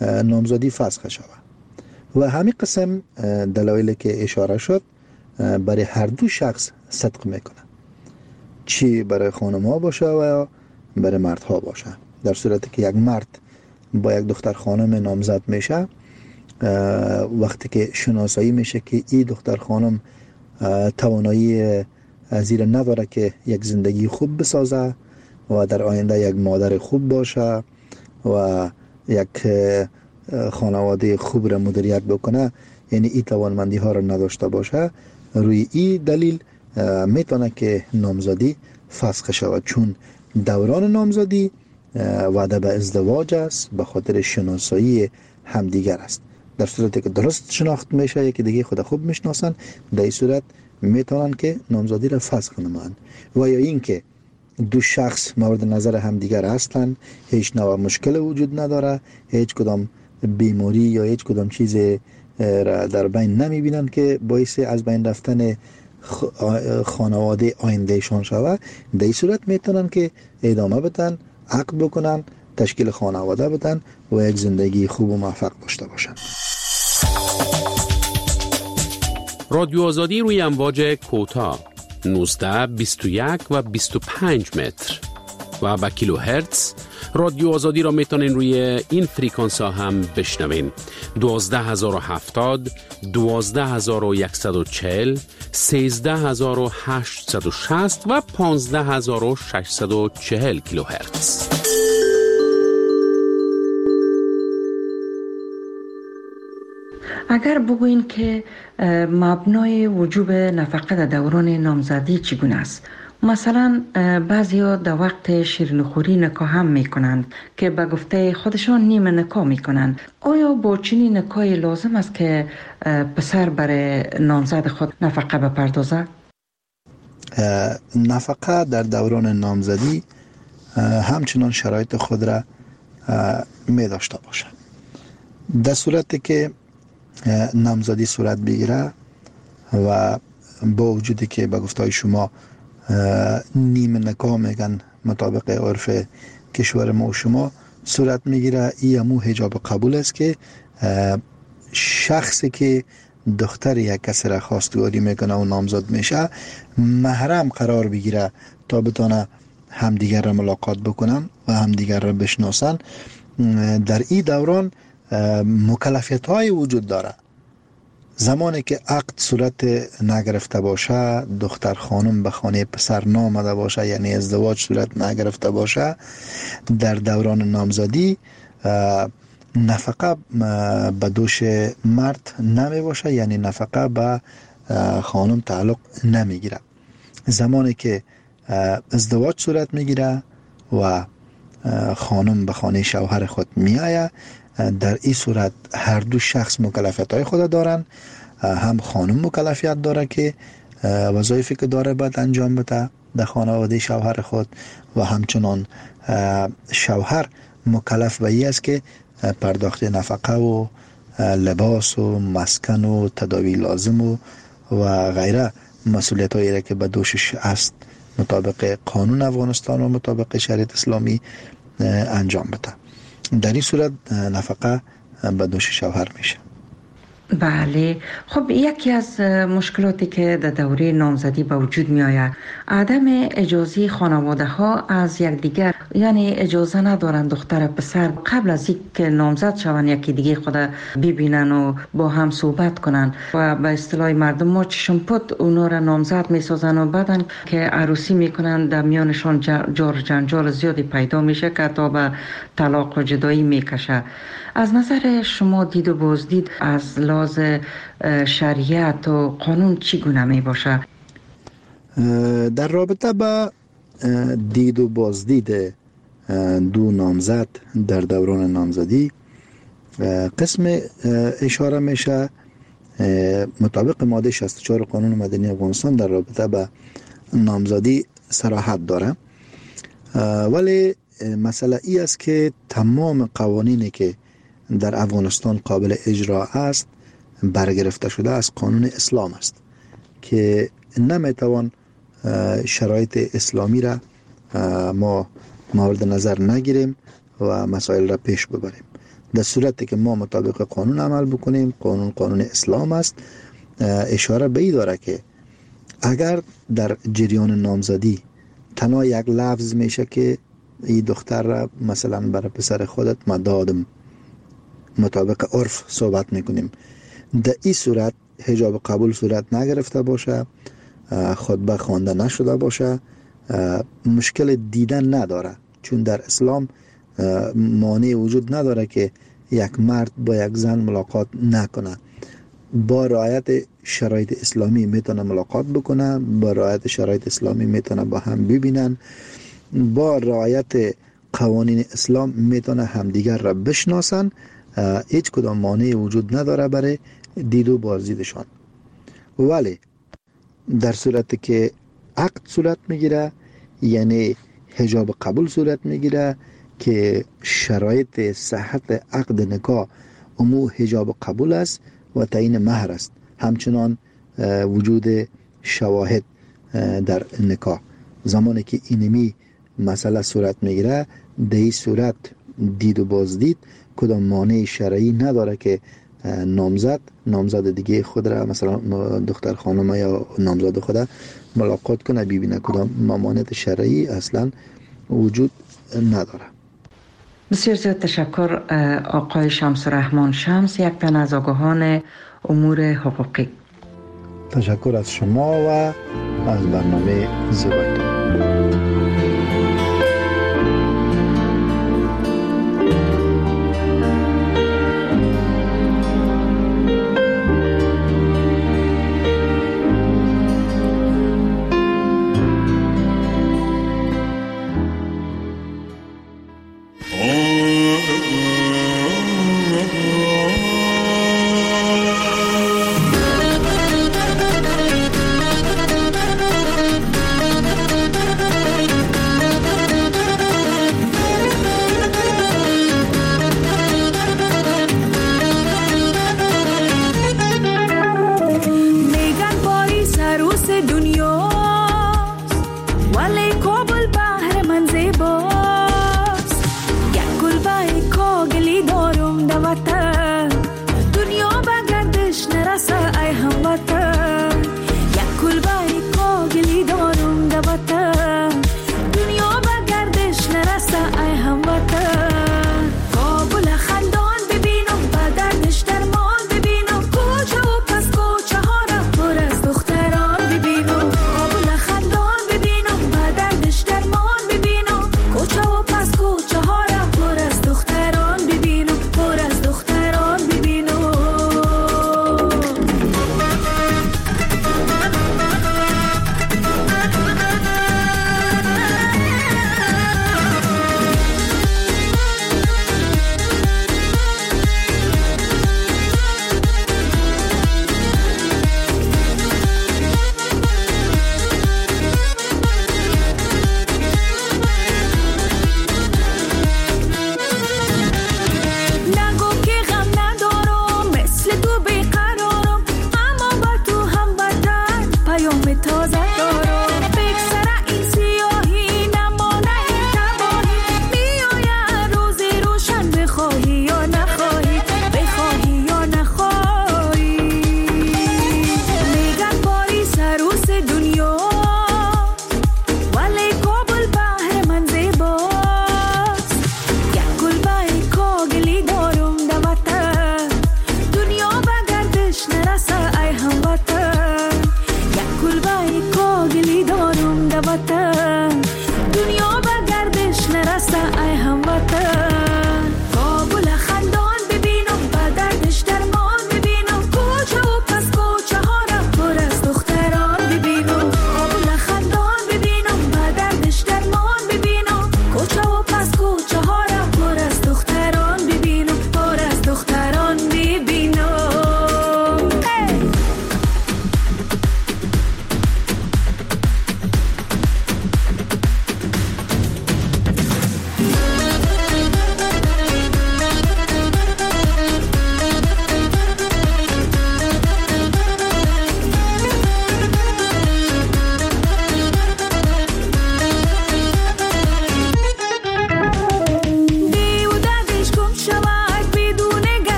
نامزدی فسخ شود. و همین قسم دلایلی که اشاره شد برای هر دو شخص صدق میکنه، چی برای خانم ها باشه و برای مرد ها باشه. در صورتی که یک مرد با یک دختر خانم نامزد میشه، وقتی که شناسایی میشه که این دختر خانم توانایی زیر نداره که یک زندگی خوب بسازه و در آینده یک مادر خوب باشه و یک خانواده خوب را مدیریت بکنه، یعنی این توانمندی ها را نداشته باشه، روی این دلیل میتونه که نامزدی فسخ شود، چون دوران نامزدی وعده به ازدواج است، به خاطر شناسایی همدیگر است. در صورتی که درست شناخت میشه، یکی دیگه خود خوب میشناسن، در این صورت میتونن که نامزدی را فسخ نمایند. و یا این که دو شخص مورد نظر همدیگر هستند، هیچ نوع مشکل وجود نداره، هیچ کدام بیماری یا هیچ کدام چیز را در بین نمیبینن که باعث از بین رفتن خانواده آیندهشان شود، در این صورت میتونن که ادامه بدن، عقد بکنن، تشکیل خانواده بدن و یک زندگی خوب و موفق داشته باشن. رادیو آزادی روی امواج کوتاه 19، 21 و 25 متر و با کیلو هرتز. رادیو آزادی را میتونین روی این فریکانس ها هم بشنوین: 12070، 12140، 13860 و 15640 کیلو هرتز. اگر بگوین که مبنای وجوب نفقه در دوران نامزدی چگونه است؟ مثلا بعضیا در وقت شیرینیخوری نکاح هم میکنند که به گفته خودشان نیمه نکاح میکنند. آیا با چنین نکاحی لازم است که پسر برای نامزد خود نفقه بپردازد؟ نفقه در دوران نامزدی همچنان شرایط خود را می داشته باشد. در صورتی که نامزدی صورت بگیره و با وجودی که به گفته شما نیمه نکاح میگن مطابق عرف کشور ما و شما صورت میگیره، این همو حجاب قبول است که شخصی که دختر یک کسی را خواستگاری میکنه و نامزد میشه محرم قرار بگیره تا بتونه همدیگر را ملاقات بکنن و همدیگر را بشناسن. در این دوران مکلفیت های وجود داره. زمانی که عقد صورت نگرفته باشه، دختر خانم به خانه پسر نامده باشه، یعنی ازدواج صورت نگرفته باشه، در دوران نامزدی نفقه به دوش مرد نمی باشه، یعنی نفقه به خانم تعلق نمیگیره. زمانی که ازدواج صورت میگیره و خانم به خانه شوهر خود میآید، در این صورت هر دو شخص مکلفیت های خود دارن. هم خانم مکلفیت داره که وظایفی که داره باید انجام بده در خانواده شوهر خود، و همچنان شوهر مکلف به این است که پرداخت نفقه و لباس و مسکن و تداوی لازم و غیره مسئولیت هایی که به دوشش است مطابق قانون افغانستان و مطابق شریعت اسلامی انجام بده. در این صورت نفقه به دوش شوهر میشه. بله. خب یکی از مشکلاتی که در دوره نامزدی به وجود می آید عدم اجازه خانواده ها از یکدیگر، یعنی اجازه ندارند دختر پسر قبل از اینکه نامزد شوند یکی دیگه خود ببینن و با هم صحبت کنن و به اصطلاح مردم ما چشم پد اونا را نامزد می سازن و بعدن که عروسی می کنن در میانشان جار جنجال زیادی پیدا میشه که تا به طلاق و جدایی می کشه. از نظر شما دید و بازدید از لحاظ شریعت و قانون چگونه می باشه؟ در رابطه با دید و بازدید دو نامزد در دوران نامزدی قسم اشاره میشه مطابق ماده 64 قانون مدنی افغانستان در رابطه با نامزدی صراحت داره، ولی مسئله ای است که تمام قوانینی که در افغانستان قابل اجرا است برگرفته شده از قانون اسلام است که نمیتوان شرایط اسلامی را ما مورد نظر نگیریم و مسائل را پیش ببریم. در صورتی که ما مطابق قانون عمل بکنیم، قانون اسلام است، اشاره به این داره که اگر در جریان نامزدی تنها یک لفظ میشه که این دختر را مثلا برای پسر خودت ما دادم، مطابق عرف صحبت میکنیم، در این صورت حجاب قبول صورت نگرفته باشه، خطبه خوانده نشده باشه، مشکل دیدن نداره، چون در اسلام مانع وجود نداره که یک مرد با یک زن ملاقات نکنه. با رعایت شرایط اسلامی میتونه ملاقات بکنه، با رعایت شرایط اسلامی میتونه با هم ببینن، با رعایت قوانین اسلام میتونه همدیگر را بشناسن. هیچ کدام مانع وجود نداره برای دید و بازدیدشان. ولی در صورتی که عقد صورت میگیره، یعنی حجاب قبول صورت میگیره که شرایط صحت عقد نکاح امو حجاب قبول است و تعیین مهر است، همچنان وجود شواهد در نکاح. زمانی که اینمی مسئله صورت میگیره، در این صورت دید و بازدید کدام مانع شرعی نداره که نامزد دیگه خود را، مثلا دختر خانم یا نامزد خود ملاقات کنه، ببینه. کدام مانع شرعی اصلا وجود نداره. بسیار زیاد تشکر آقای شمس الرحمن شمس، یک تن از آگاهان امور حقوقی. تشکر از شما و از برنامه زیبایتون.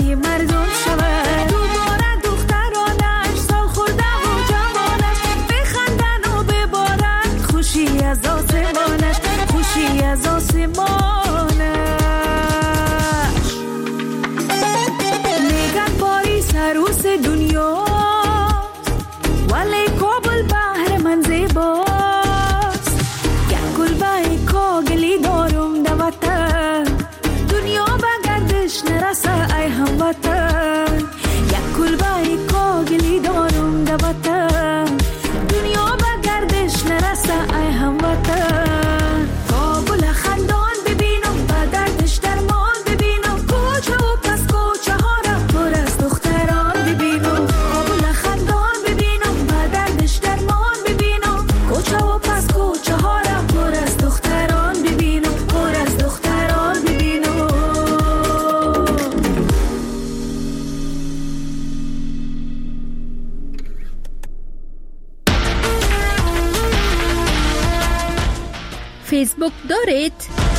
همه مردم شود. دوباره دخترانش سال خورده و جوانش بخندن و ببارن خوشی از آسمانش، خوشی از آسمانش. میگن پاریس عروس دنیا ولی کابل بحر من زیباست. یک گلبه کاغلی دارم در وطن، دنیا به گردش نرسه ای هموطن. یک گلبه کاغلی دارم در وطن، دنیا به گردش نرسه ای هموطن. کابل خندان ببینم به دردش درمان ببینم، کوچه و پس کوچه ها را پر از دختران ببینم. کابل خندان ببینم به دردش درمان ببینم، کوچه و پس کوچه ها را پر از دختران ببینم، پر از دختران ببینم. فیسبوک دارید؟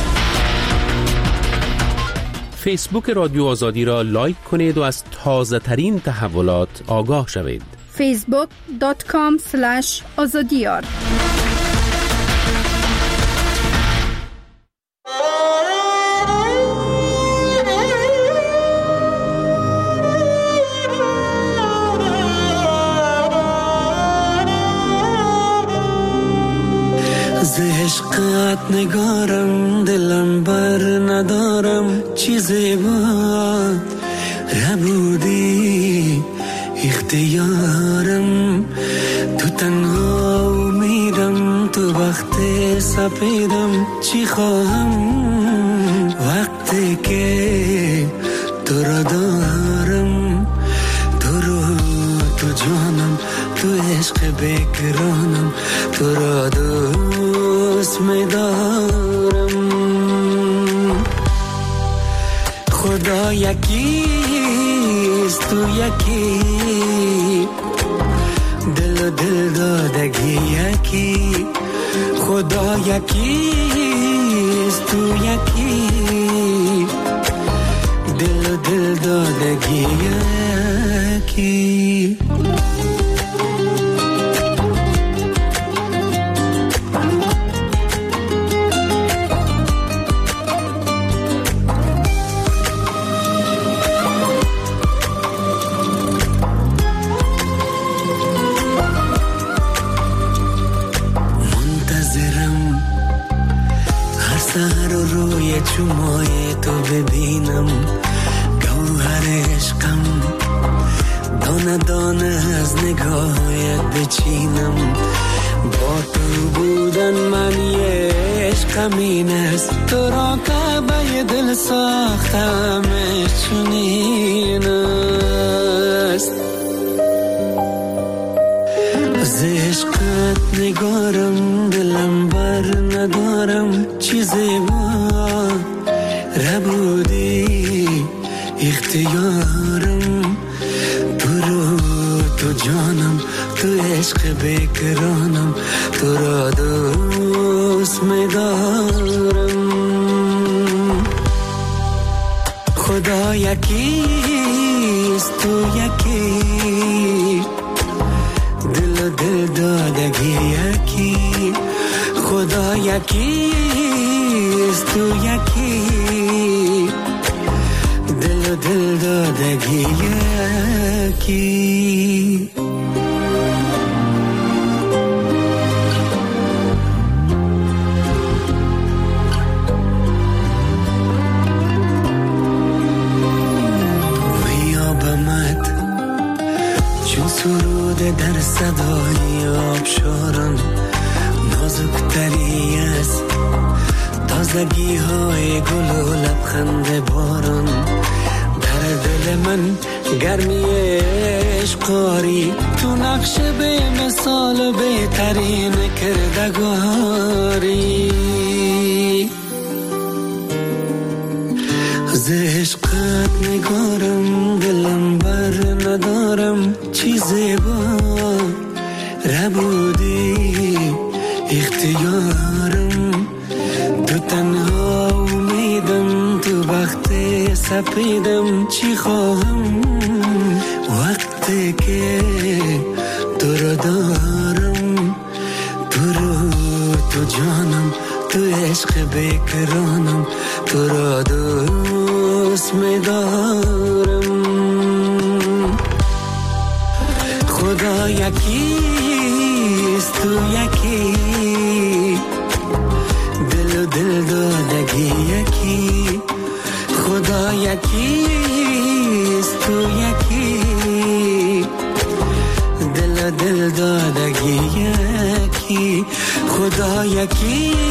فیسبوک رادیو آزادی را لایک کنید و از تازه ترین تحولات آگاه شوید. facebook.com/azadiyar. عشقت نگارم دلم بر ندارم، چیزی با ربودی اختیارم. تو تنها میرم تو وقت سپیدم، چی خواهم وقتی که تو را دارم. تو رو تو جانم، تو عشق بکرانم، تو را دوست می‌دارم. خدا یکیست، تو یکی، دل و دل دادگی یکی. خدا یکیست، تو یکی، دل و دل دادگی یکی. چشمای تو ببینم، گوهر عشقم، دانه دانه از نگاهت بچینم. با تو بودن من یه عشقم این است، تو را کعبه دل ساختمش چنین است. از عشقت نگارم دلم بر ندارم، چیزی با ربودی اختیارم. تو رو تو جانم، تو عشق بکرانم، تو را دوست می‌دارم. خدا یکیست، تو یکی، دل و دل دادگی یکی. خدا یکیست، تو یکی، دل و دل دادگی یکی. سرود در صدای آبشاران، نازکتری از تازگی های گل و لبخند باران. در دل من گرمی عشقاری، تو نقش به مثال بهترین کردگاری. از عشقت نگارم دلم بر ندارم، چیزی با ربودی اختیارم. تو تنها امیدم، تو وقت تپیدم چی خواهم وقتی که تو را دارم تو جانم تو عشق بکرانم تو را دوست می‌دارم خدا یکیست تو یکی دل و دل دادگی یکی خدا یکیست تو یکی دل و دل دادگی یکی خدا یکی